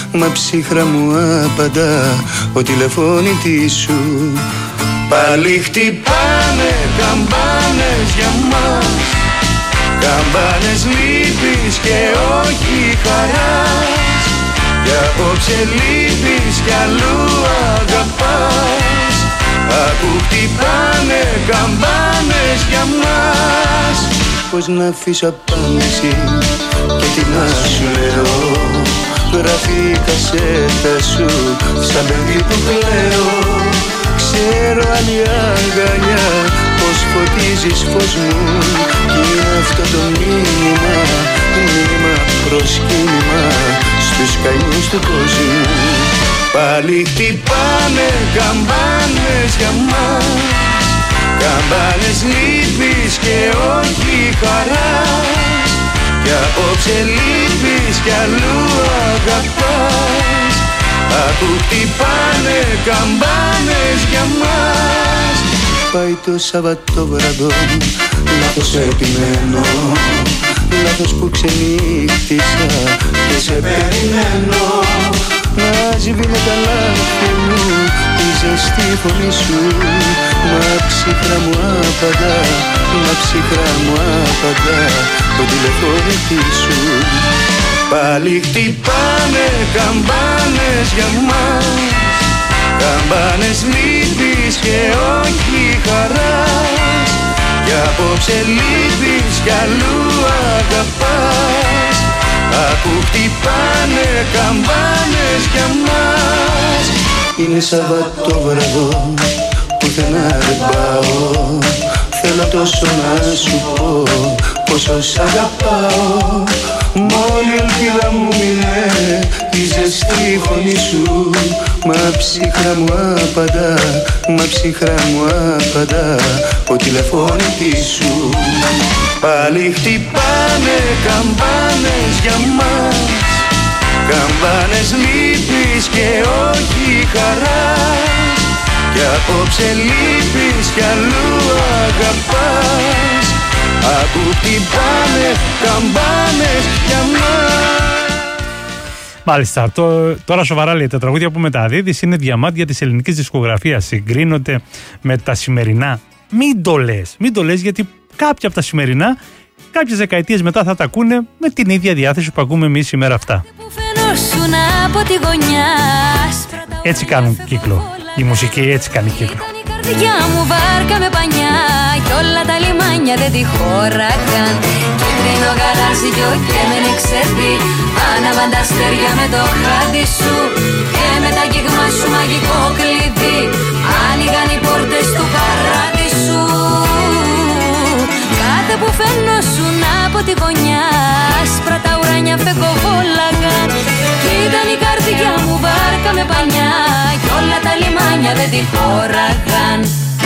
ο τηλεφώνητής σου. Πάλι χτυπάνε καμπάνες για μας, καμπάνες λύπης και όχι χαράς. Κι απόψε λείπεις κι αλλού αγαπάς. Ακού χτυπάνε καμπάνες για μας. Πώς να αφήσω απάντηση και τι να σου λέω. Γράφει η κασέτα σου σαν παιδί που κλαίω. Ξέρω άλλη αγκαλιά πως φωτίζεις φως μου. Κι είναι αυτό το μήνυμα, μήνυμα προσκύνημα στους καημούς του κόσμου. Πάλι χτυπάνε καμπάνες για μας, καμπάνες λύπης και όχι χαράς. Κι απόψε λείπεις κι αλλού αγαπάς. Ακού χτυπάνε καμπάνες για μας. Πάει το Σαββατόβραδο, λάθος επιμένω, λάθος που ξενύχτησα και σε περιμένω. Να σβήνε τα λάθη μου η ζεστή φωνή σου. Μα ψυχρά μου απαντά, το τηλεφώνητή σου. Πάλι χτυπάνε καμπάνες για μας, καμπάνες λύπης και όχι χαράς. Κι απόψε λείπεις κι αλλού αγαπάς. Ακού χτυπάνε καμπάνες για μας. Είναι Σαββατόβραδο, πουθενά δεν πάω. Θέλω τόσο να σου πω πόσο σ' αγαπάω. Μόνη ελπίδα μου είναι η ζεστή φωνή σου. Μα ψυχρά μου απαντά, ο τηλεφώνητής σου. Πάλι χτυπάνε καμπάνες για μας, καμπάνες λύπης και όχι χαράς. Κι απόψε λείπεις κι αλλού αγαπάς. Ακού χτυπάνε καμπάνες για μας. Μάλιστα, τώρα σοβαρά λέει, τα τραγούδια που μεταδίδεις είναι διαμάντια της ελληνικής δισκογραφίας. Συγκρίνονται με τα σημερινά. Μην το λες γιατί κάποια από τα σημερινά κάποιες δεκαετίες μετά θα τα ακούνε με την ίδια διάθεση που ακούμε εμείς σήμερα αυτά. Έτσι κάνουν κύκλο. Η μουσική έτσι κάνει κύκλο. Καρδιά μου βάρκα με πανιά κι όλα τα λιμάνια δεν τη χώραγαν. Κίτρινο γαλάζιο και με νεξερδί, άναβαν τα αστέρια με το χάδι σου. Και με τα αγγίγμα σου μαγικό κλειδί, άνοιγαν οι πόρτες του παράδεισου. Κάθε που φαινόσουν από τη γωνιά, άσπρα τα ουράνια φεγγοβόλαγαν. Κι ήταν η καρδιά μου βάρκα με πανιά κι όλα τα λιμάνια δεν τη χώραγαν.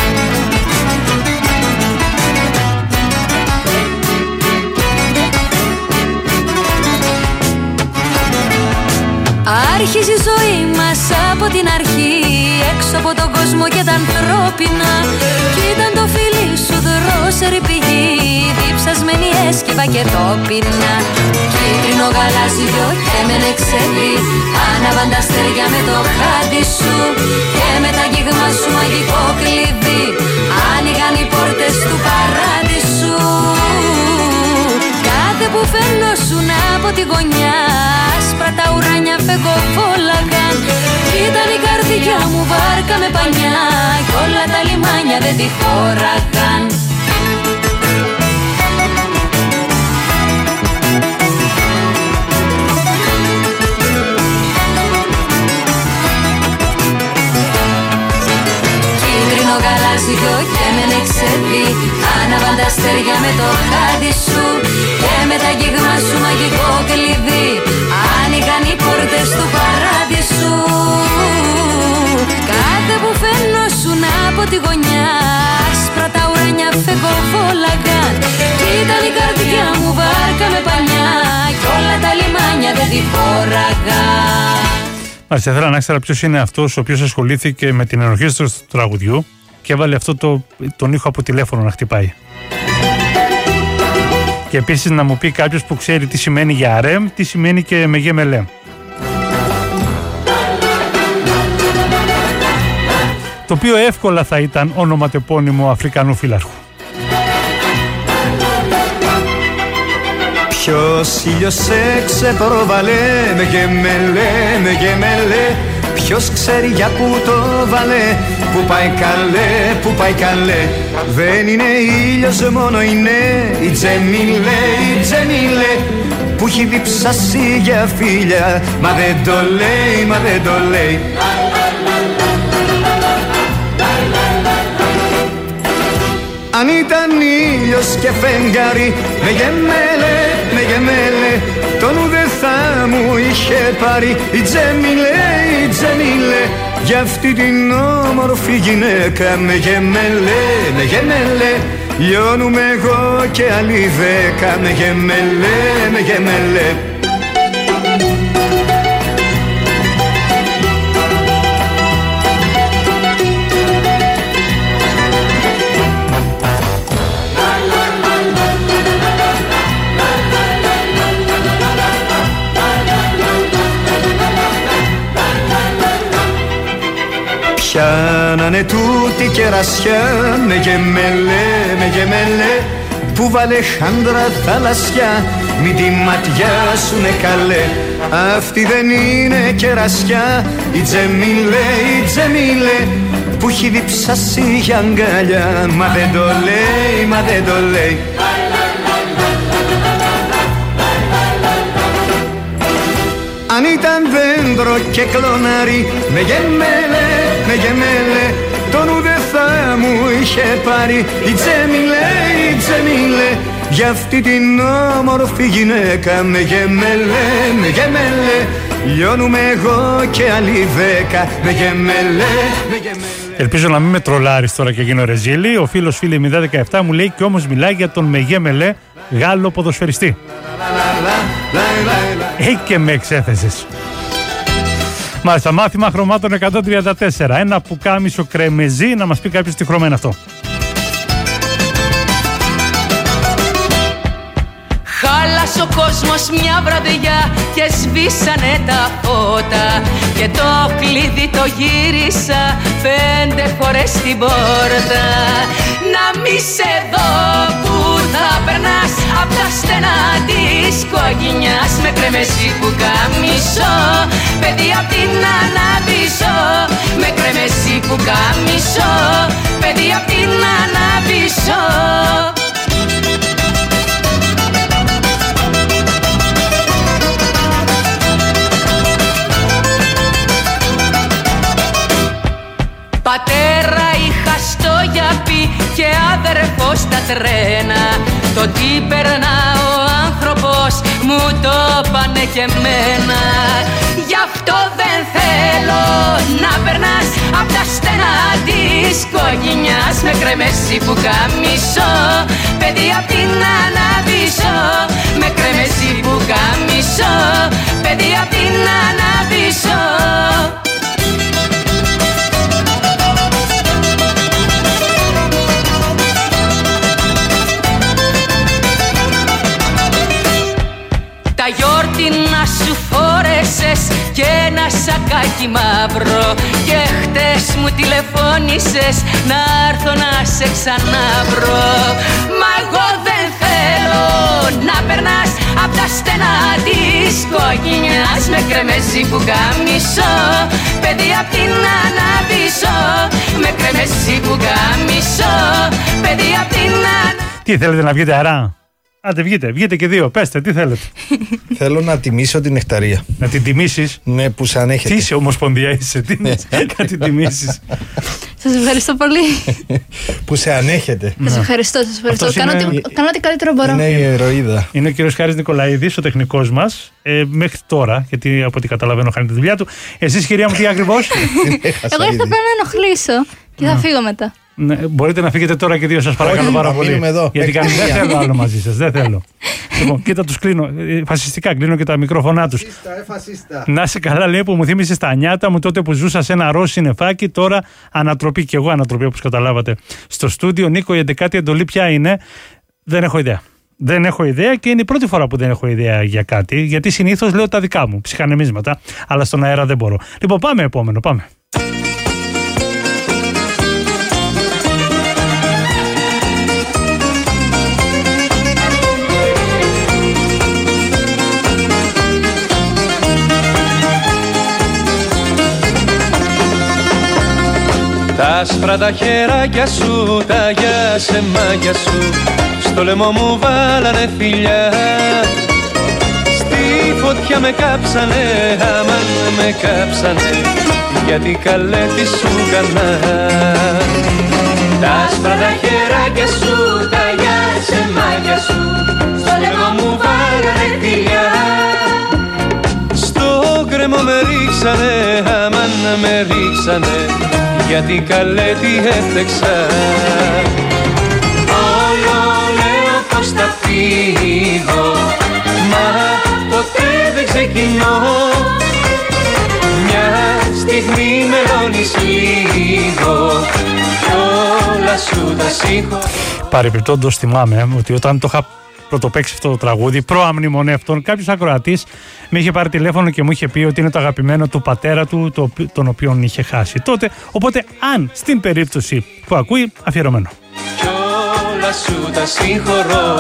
Άρχισε η ζωή μας από την αρχή, έξω από τον κόσμο και τα ανθρώπινα. Κι ήταν το φιλί σου δρόσερη πηγή, διψασμένη έσκυβα και τόπινα. Κίτρινο γαλάζιο και με νεξερδί, άναβαν τα αστέρια με το χάδι σου. Και με τα αγγίγμα σου μαγικό κλειδί, άνοιγαν οι πόρτες του παράδεισου. Κάθε που φαινόσουν από τη γωνιά, άσπρα τα ουράνια φεγγοβόλαγαν. Ήταν η καρδιά μου βάρκα με πανιά κι όλα τα λιμάνια δεν τη χώραγαν. Κίτρινο γαλάζιο γλυκό και με νεξεπί. Άναβαν τα αστέρια με το χάδι σου και με τα γίγμα σου μαγικό κλειδί. Άνοιγαν οι πόρτες του παράδεισου. Κάθε που φαινόσουν από τη γωνιά, άσπρα τα ουράνια φεγγοβόλαγαν. Κι ήταν η καρδιά μου βάρκα με πανιά κι όλα τα λιμάνια δεν τη φόραγαν. Μάλιστα, ήθελα να ξέρω ποιος είναι αυτός ο οποίος ασχολήθηκε με την ενορχήστρωση του τραγουδιού και έβαλε αυτό τον ήχο από τηλέφωνο να χτυπάει. Και επίσης να μου πει κάποιος που ξέρει τι σημαίνει για αρέμ, τι σημαίνει και με γεμελέ. Το οποίο εύκολα θα ήταν ονοματεπώνυμο Αφρικανού φύλαρχου. Ποιος ήλιος σε ξεπρόβαλε, με γεμελέ, με γεμελέ. Ποιος ξέρει για πού το βάλε, που πάει καλέ, που πάει καλέ. Δεν είναι ήλιος μόνο είναι η Τζεμίλε, η Τζεμίλε. Που έχει διψάσει για φίλια, μα δεν το λέει, μα δεν το λέει. Αν ήταν ήλιος και φεγγάρι, με γεμέλε, με γεμέλε, τον ουδε θα μου είχε πάρει η Τζεμίλε, η Τζεμίλε. Για αυτή την όμορφη γυναίκα, με γεμέλε, με γεμέλε. Λιώνουμε εγώ και άλλοι 10, με γεμέλε, με γεμέλε. Πιάνανε τούτη κερασιά, με γεμελέ, με γεμελέ. Που βάλε χάντρα θαλασσιά, μην τη ματιά σου είναι καλέ. Αυτή δεν είναι κερασιά, η Τζεμίλε, η Τζεμίλε. Που έχει διψάσει για αγκάλια, μα δεν το λέει, μα δεν το λέει. Αν ήταν δέντρο και κλονάρι, με γεμέλε, με γεμέλε. Τον ουδε θα μου είχε πάρει η Τζεμίλε, η Τζεμίλε. Για αυτή την όμορφη γυναίκα, με γεμέλε, με γεμέλε. Λιώνουμε εγώ και άλλοι 10, με γεμέλε, με γεμέλε. Ελπίζω να μην με τρολάρεις τώρα και γίνω ρεζίλη. Ο φίλος φίλη 017 μου λέει και όμως μιλάει για τον Μεγέμελε Γάλλο ποδοσφαιριστή. Και με εξέθεσες. Μάλιστα, μάθημα χρωμάτων 134. Ένα πουκάμισο κρεμεζί, να μας πει κάποιος τι χρώμα είναι αυτό. Χάλασε ο κόσμος μια βραδιά και σβήσανε τα φώτα. Και το κλειδί το γύρισα 5 φορές στην πόρτα. Να μη σε δω που θα περνάς απ' τα στενά της κοκκινιάς. Με κρεμεζί που καμισώ, παιδί απ' την αναβησώ. Με κρεμεζί που καμισώ, παιδί απ' την αναβησώ. Πατέρα είχα στο γιαπί και αδερφό στα τρένα. Το τι περνά ο άνθρωπος μου το πάνε και εμένα. Γι' αυτό δεν θέλω να περνάς απ' τα στενά της κοκκινιάς. Με κρεμεζί που καμισώ, παιδί απ' την αναβησώ. Με κρεμεζί που καμισώ, παιδί απ' την αναβησώ. Τα γιόρτινα σου φόρεσες και ένα σακάκι μαύρο. Και χτες μου τηλεφώνησες να έρθω να σε ξαναβρω. Μα εγώ δεν θέλω να περνάς απ' τα στενά της κοκκινιάς. Με κρεμεζί που καμισώ, παιδί απ' την αναβησώ. Με κρεμεζί που καμισώ, παιδί απ' την αναβησώ. Τι θέλετε να βγείτε αρά? Άντε βγείτε και δύο, πέστε, τι θέλετε. Θέλω να τιμήσω την νεκταρία. Να την τιμήσεις? Ναι, που σαν έχετε. Τι είσαι, ομοσπονδία είσαι, τι να την τιμήσεις? Σας ευχαριστώ πολύ. Που σε ανέχεται. Σας ευχαριστώ. Κάνω ό,τι καλύτερο μπορώ. Είναι η ηρωίδα. Είναι ο κύριος Χάρης Νικολαίδης, ο τεχνικός μας, μέχρι τώρα, γιατί από ό,τι καταλαβαίνω χάνει τη δουλειά του. Εσείς, κυρία μου, τι ακριβώς? Εγώ ήρθα να ενοχλήσω και θα φύγω μετά. Ναι, μπορείτε να φύγετε τώρα και δύο, σας παρακαλώ πάρα πολύ. Γιατί δεν θέλω άλλο μαζί σας. Δεν θέλω. Λοιπόν, κοίτα, τους κλείνω. Φασιστικά κλείνω και τα μικρόφωνά τους. Να σε καλά, λέει, που μου θύμισε στα νιάτα μου τότε που ζούσα σε ένα ροζ συννεφάκι. Τώρα ανατροπή, και εγώ ανατροπή, όπως καταλάβατε. Στο στούντιο, Νίκο, η 11η εντολή ποια είναι? Δεν έχω ιδέα. Δεν έχω ιδέα και είναι η πρώτη φορά που δεν έχω ιδέα για κάτι. Γιατί συνήθως λέω τα δικά μου, ψυχανεμίσματα. Αλλά στον αέρα δεν μπορώ. Λοιπόν, πάμε επόμενο, πάμε. Τα άσπρα τα χεράκια σου, τα γιασεμάκια σου, στο λαιμό μου βάλανε φιλιά. Στη φωτιά με κάψανε, αμάν με κάψανε, γιατί καλέ τι σου κανά. Τα άσπρα τα χεράκια σου, τα γιασεμάκια σου, στο λαιμό μου βάλανε φιλιά. Στο κρεμό με ρίξανε, αμάν με ρίξανε, γιατί καλέ τι έφτεξα. Όλο λέω πως θα φύγω, μα ποτέ δεν ξεκινώ. Μια στιγμή μελώνεις λίγο, κι όλα σου τα σήκω. Παρεπιπτόντως θυμάμαι ότι όταν το είχα πρωτοπαίξει αυτό το τραγούδι, προαμνημονεύτων, κάποιος ακροατής με είχε πάρει τηλέφωνο και μου είχε πει ότι είναι το αγαπημένο του πατέρα του, τον οποίον είχε χάσει τότε. Οπότε, αν στην περίπτωση που ακούει, αφιερωμένο. Κι όλα σου τα συγχωρώ.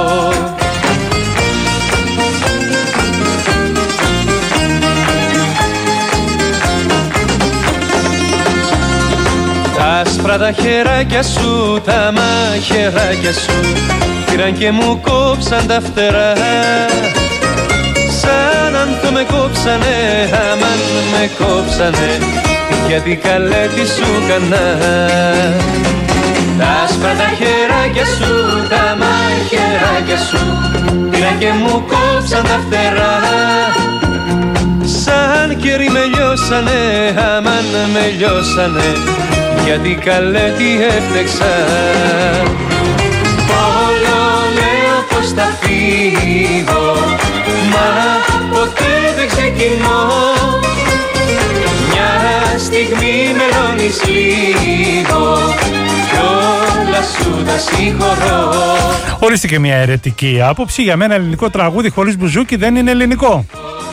Τα άσπρα τα χεράκια σου, τα μαχαιράκια σου, πήραν και μου κόψαν τα φτερά. Σαν αν το με κόψανε, αμάν με κόψανε, γιατί καλέ τι σου κανά. Τα άσπρα τα χεράκια σου, τα μαχαιράκια σου, πήραν και μου κόψαν τα φτερά. Σαν κερί με λιώσανε, αμάν με λιώσανε, γιατί καλέ τι έφτεξα. Όλο λέω πως θα φύγω, μα ποτέ δεν ξεκινώ. Μια στιγμή μελώνεις λίγο, κι όλα σου τα συγχωρώ. Ορίστε και μια αιρετική άποψη. Για μένα ελληνικό τραγούδι χωρίς μπουζούκι δεν είναι ελληνικό.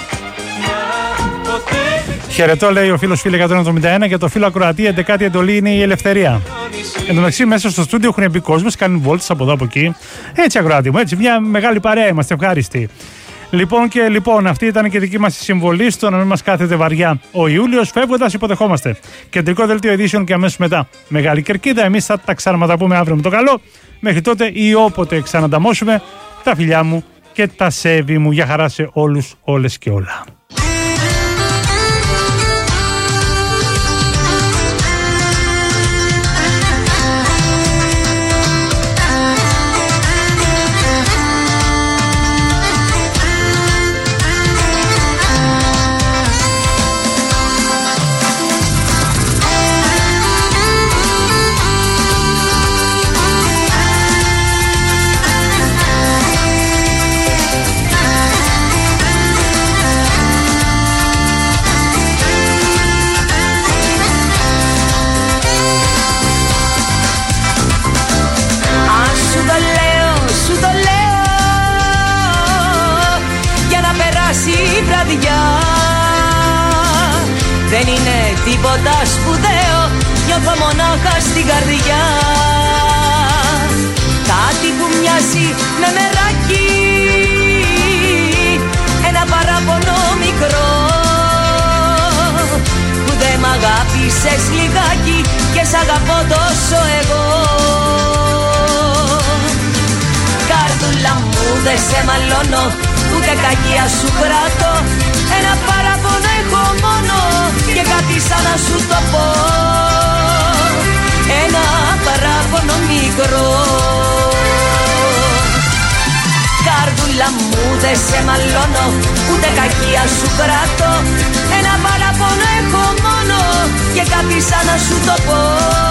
Χαιρετώ, λέει ο φίλος φίλε 171, για το φίλο ακροατή 11η εντολή είναι η ελευθερία. Εν τω μεταξύ, μέσα στο στούντιο έχουν μπει κόσμος, κάνουν βόλτες από εδώ από εκεί. Έτσι, ακροατή μου, έτσι, μια μεγάλη παρέα είμαστε, ευχάριστοι. Λοιπόν, αυτή ήταν και δική μας συμβολή στο να μην μας κάθεται βαριά ο Ιούλιος. Φεύγοντας, υποδεχόμαστε κεντρικό δελτίο ειδήσεων και αμέσως μετά Μεγάλη Κερκίδα. Εμείς θα τα ξαναπούμε αύριο με το καλό. Μέχρι τότε ή όποτε ξανανταμώσουμε, τα φιλιά μου και τα σέβη μου. Για χαρά σε όλους, όλες και όλα. Δεν είναι τίποτα σπουδαίο, νιώθω μονάχα στην καρδιά. Κάτι που μοιάζει με μεράκι, ένα παράπονο μικρό, που δεν μ' αγάπησες λιγάκι και σ' αγαπώ τόσο εγώ. Καρδούλα μου δεν σε μαλώνω, ούτε κακία σου κράτω, ένα παράπονο έχω μόνο και κάτι σαν να σου το πω. ένα παράπονο μικρό. Καρδούλα μου δεν σε μαλώνω, ούτε κακία σου κράτω. Ένα παράπονο έχω μόνο και κάπησα να σου το πω.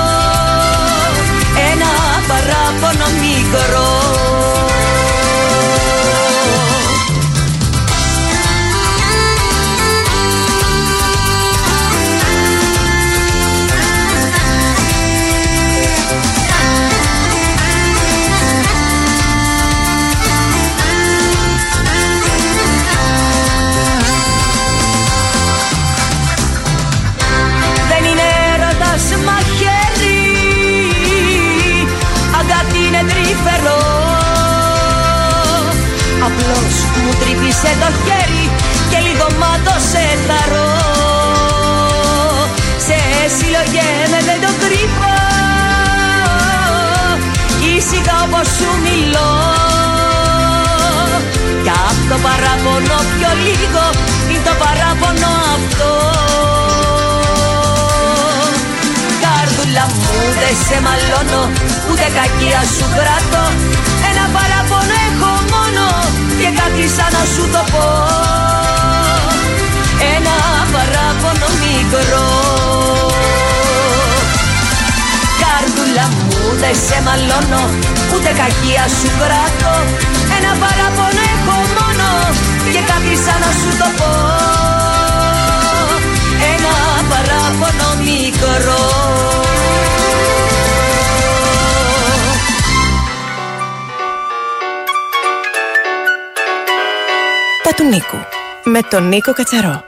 Ένα παράπονο μικρό. Δεν είναι έρωτας μαχαίρι, αγάπη είναι τρυφερό. Απλώς μου τρύπησε το χέρι και λίγο μάτωσε θαρώ. Σε συλλογέμαι δεν το κρύβω, ήσυχα όπως σου μιλώ. Κι απ' το παράπονο πιο λίγο είναι το παράπονο αυτό. Καρδούλα μου δεν σε μαλώνω, ούτε κακία σου κράτω. Ένα παράπονο έχω μόνο και κάθισα να σου το πω. Ένα παράπονο μικρό. Καρδούλα μου δεν σε μαλώνω, ούτε κακία σου κράτω. Ένα παράπονο έχω μόνο και κάθισα να σου το πω. Ένα παράπονο μικρό. Τα του Νίκου, με τον Νίκο Κατσαρό.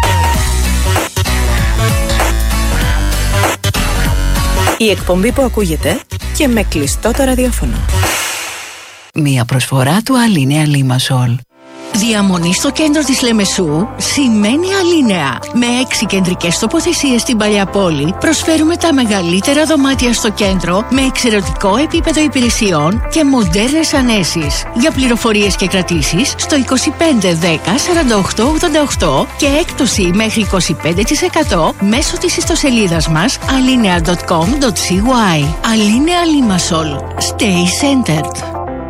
Η εκπομπή που ακούγεται και με κλειστό το ραδιόφωνο. Μία προσφορά του Αλίνεα Λίμασολ. Διαμονή στο κέντρο της Λεμεσού σημαίνει Αλίνεα. Με 6 κεντρικές τοποθεσίες στην παλιά πόλη προσφέρουμε τα μεγαλύτερα δωμάτια στο κέντρο με εξαιρετικό επίπεδο υπηρεσιών και μοντέρνες ανέσεις. Για πληροφορίες και κρατήσεις στο 25 10 48 88 και έκπτωση μέχρι 25% μέσω της ιστοσελίδας μας alinea.com.cy. Αλίνεα Λίμασολ. Stay centered.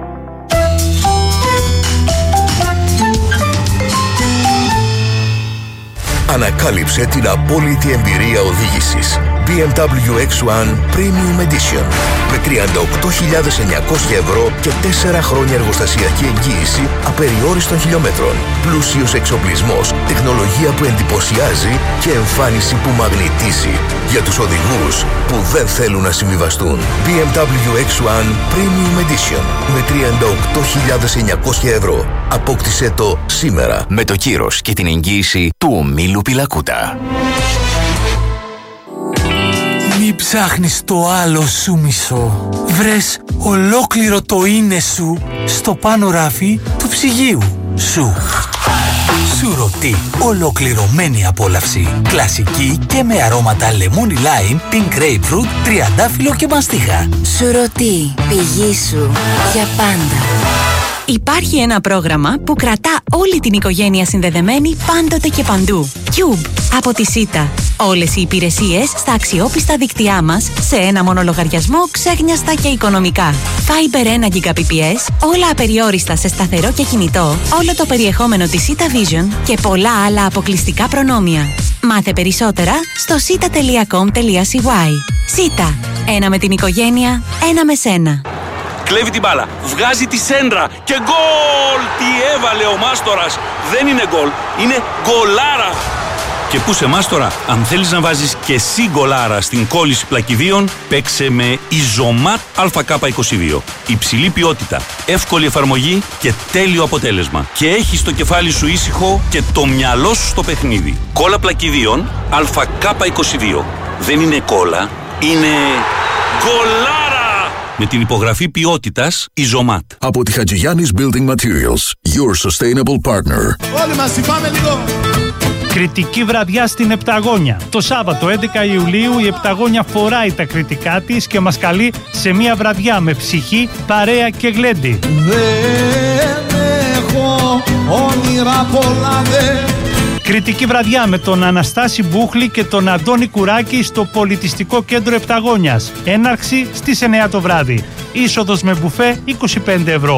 Ανακάλυψε την απόλυτη εμπειρία οδήγησης. BMW X1 Premium Edition με 38.900 ευρώ και 4 χρόνια εργοστασιακή εγγύηση απεριόριστων χιλιόμετρων. Πλούσιος εξοπλισμός, τεχνολογία που εντυπωσιάζει και εμφάνιση που μαγνητίζει. Για τους οδηγούς που δεν θέλουν να συμβιβαστούν. BMW X1 Premium Edition με 38.900 ευρώ. Απόκτησε το σήμερα με το κύρος και την εγγύηση του ομίλου Πιλακούτα. Μη ψάχνεις το άλλο σου μισό. Βρες ολόκληρο το είναι σου στο πάνω ράφι του ψυγείου σου. Σουρωτή, ολοκληρωμένη απόλαυση. Κλασική και με αρώματα λεμόνι lime, pink grapefruit, τριαντάφυλλο και μαστίχα. Σουρωτή, πηγή σου για πάντα. Υπάρχει ένα πρόγραμμα που κρατά όλη την οικογένεια συνδεδεμένη πάντοτε και παντού. Cube από τη ΣΥΤΑ. Όλες οι υπηρεσίες στα αξιόπιστα δίκτυά μας σε ένα μόνο λογαριασμό, ξέχνιαστα και οικονομικά. Fiber 1 Gbps, όλα απεριόριστα σε σταθερό και κινητό, όλο το περιεχόμενο της ΣΥΤΑ Vision και πολλά άλλα αποκλειστικά προνόμια. Μάθε περισσότερα στο sita.com.cy. ΣΥΤΑ. Ένα με την οικογένεια, ένα με σένα. Κλέβει την μπάλα, βγάζει τη σέντρα και γκολ! Τι έβαλε ο Μάστορας! Δεν είναι γκολ, είναι γκολάρα! Και πού σε Μάστορα, αν θέλεις να βάζεις και εσύ γκολάρα στην κόλληση πλακιδίων, παίξε με Ιζωμάτ ΑΚ22. Υψηλή ποιότητα, εύκολη εφαρμογή και τέλειο αποτέλεσμα. Και έχεις το κεφάλι σου ήσυχο και το μυαλό σου στο παιχνίδι. Κόλλα πλακιδίων ΑΚ22. Δεν είναι κόλλα, είναι γκολάρα! Με την υπογραφή ποιότητας Ιζωμάτ. Από τη Χατζηγιάννης Building Materials, your sustainable partner. Όλοι μας πάμε λίγο. Κριτική βραδιά στην Επταγόνια. Το Σάββατο 11 Ιουλίου η Επταγόνια φοράει τα κριτικά της και μας καλεί σε μια βραδιά με ψυχή, παρέα και γλέντι. Δεν έχω όνειρα πολλά, Κριτική βραδιά με τον Αναστάση Μπούχλη και τον Αντώνη Κουράκη στο Πολιτιστικό Κέντρο Επταγόνιας. Έναρξη στις 9 το βράδυ. Είσοδος με μπουφέ 25 ευρώ.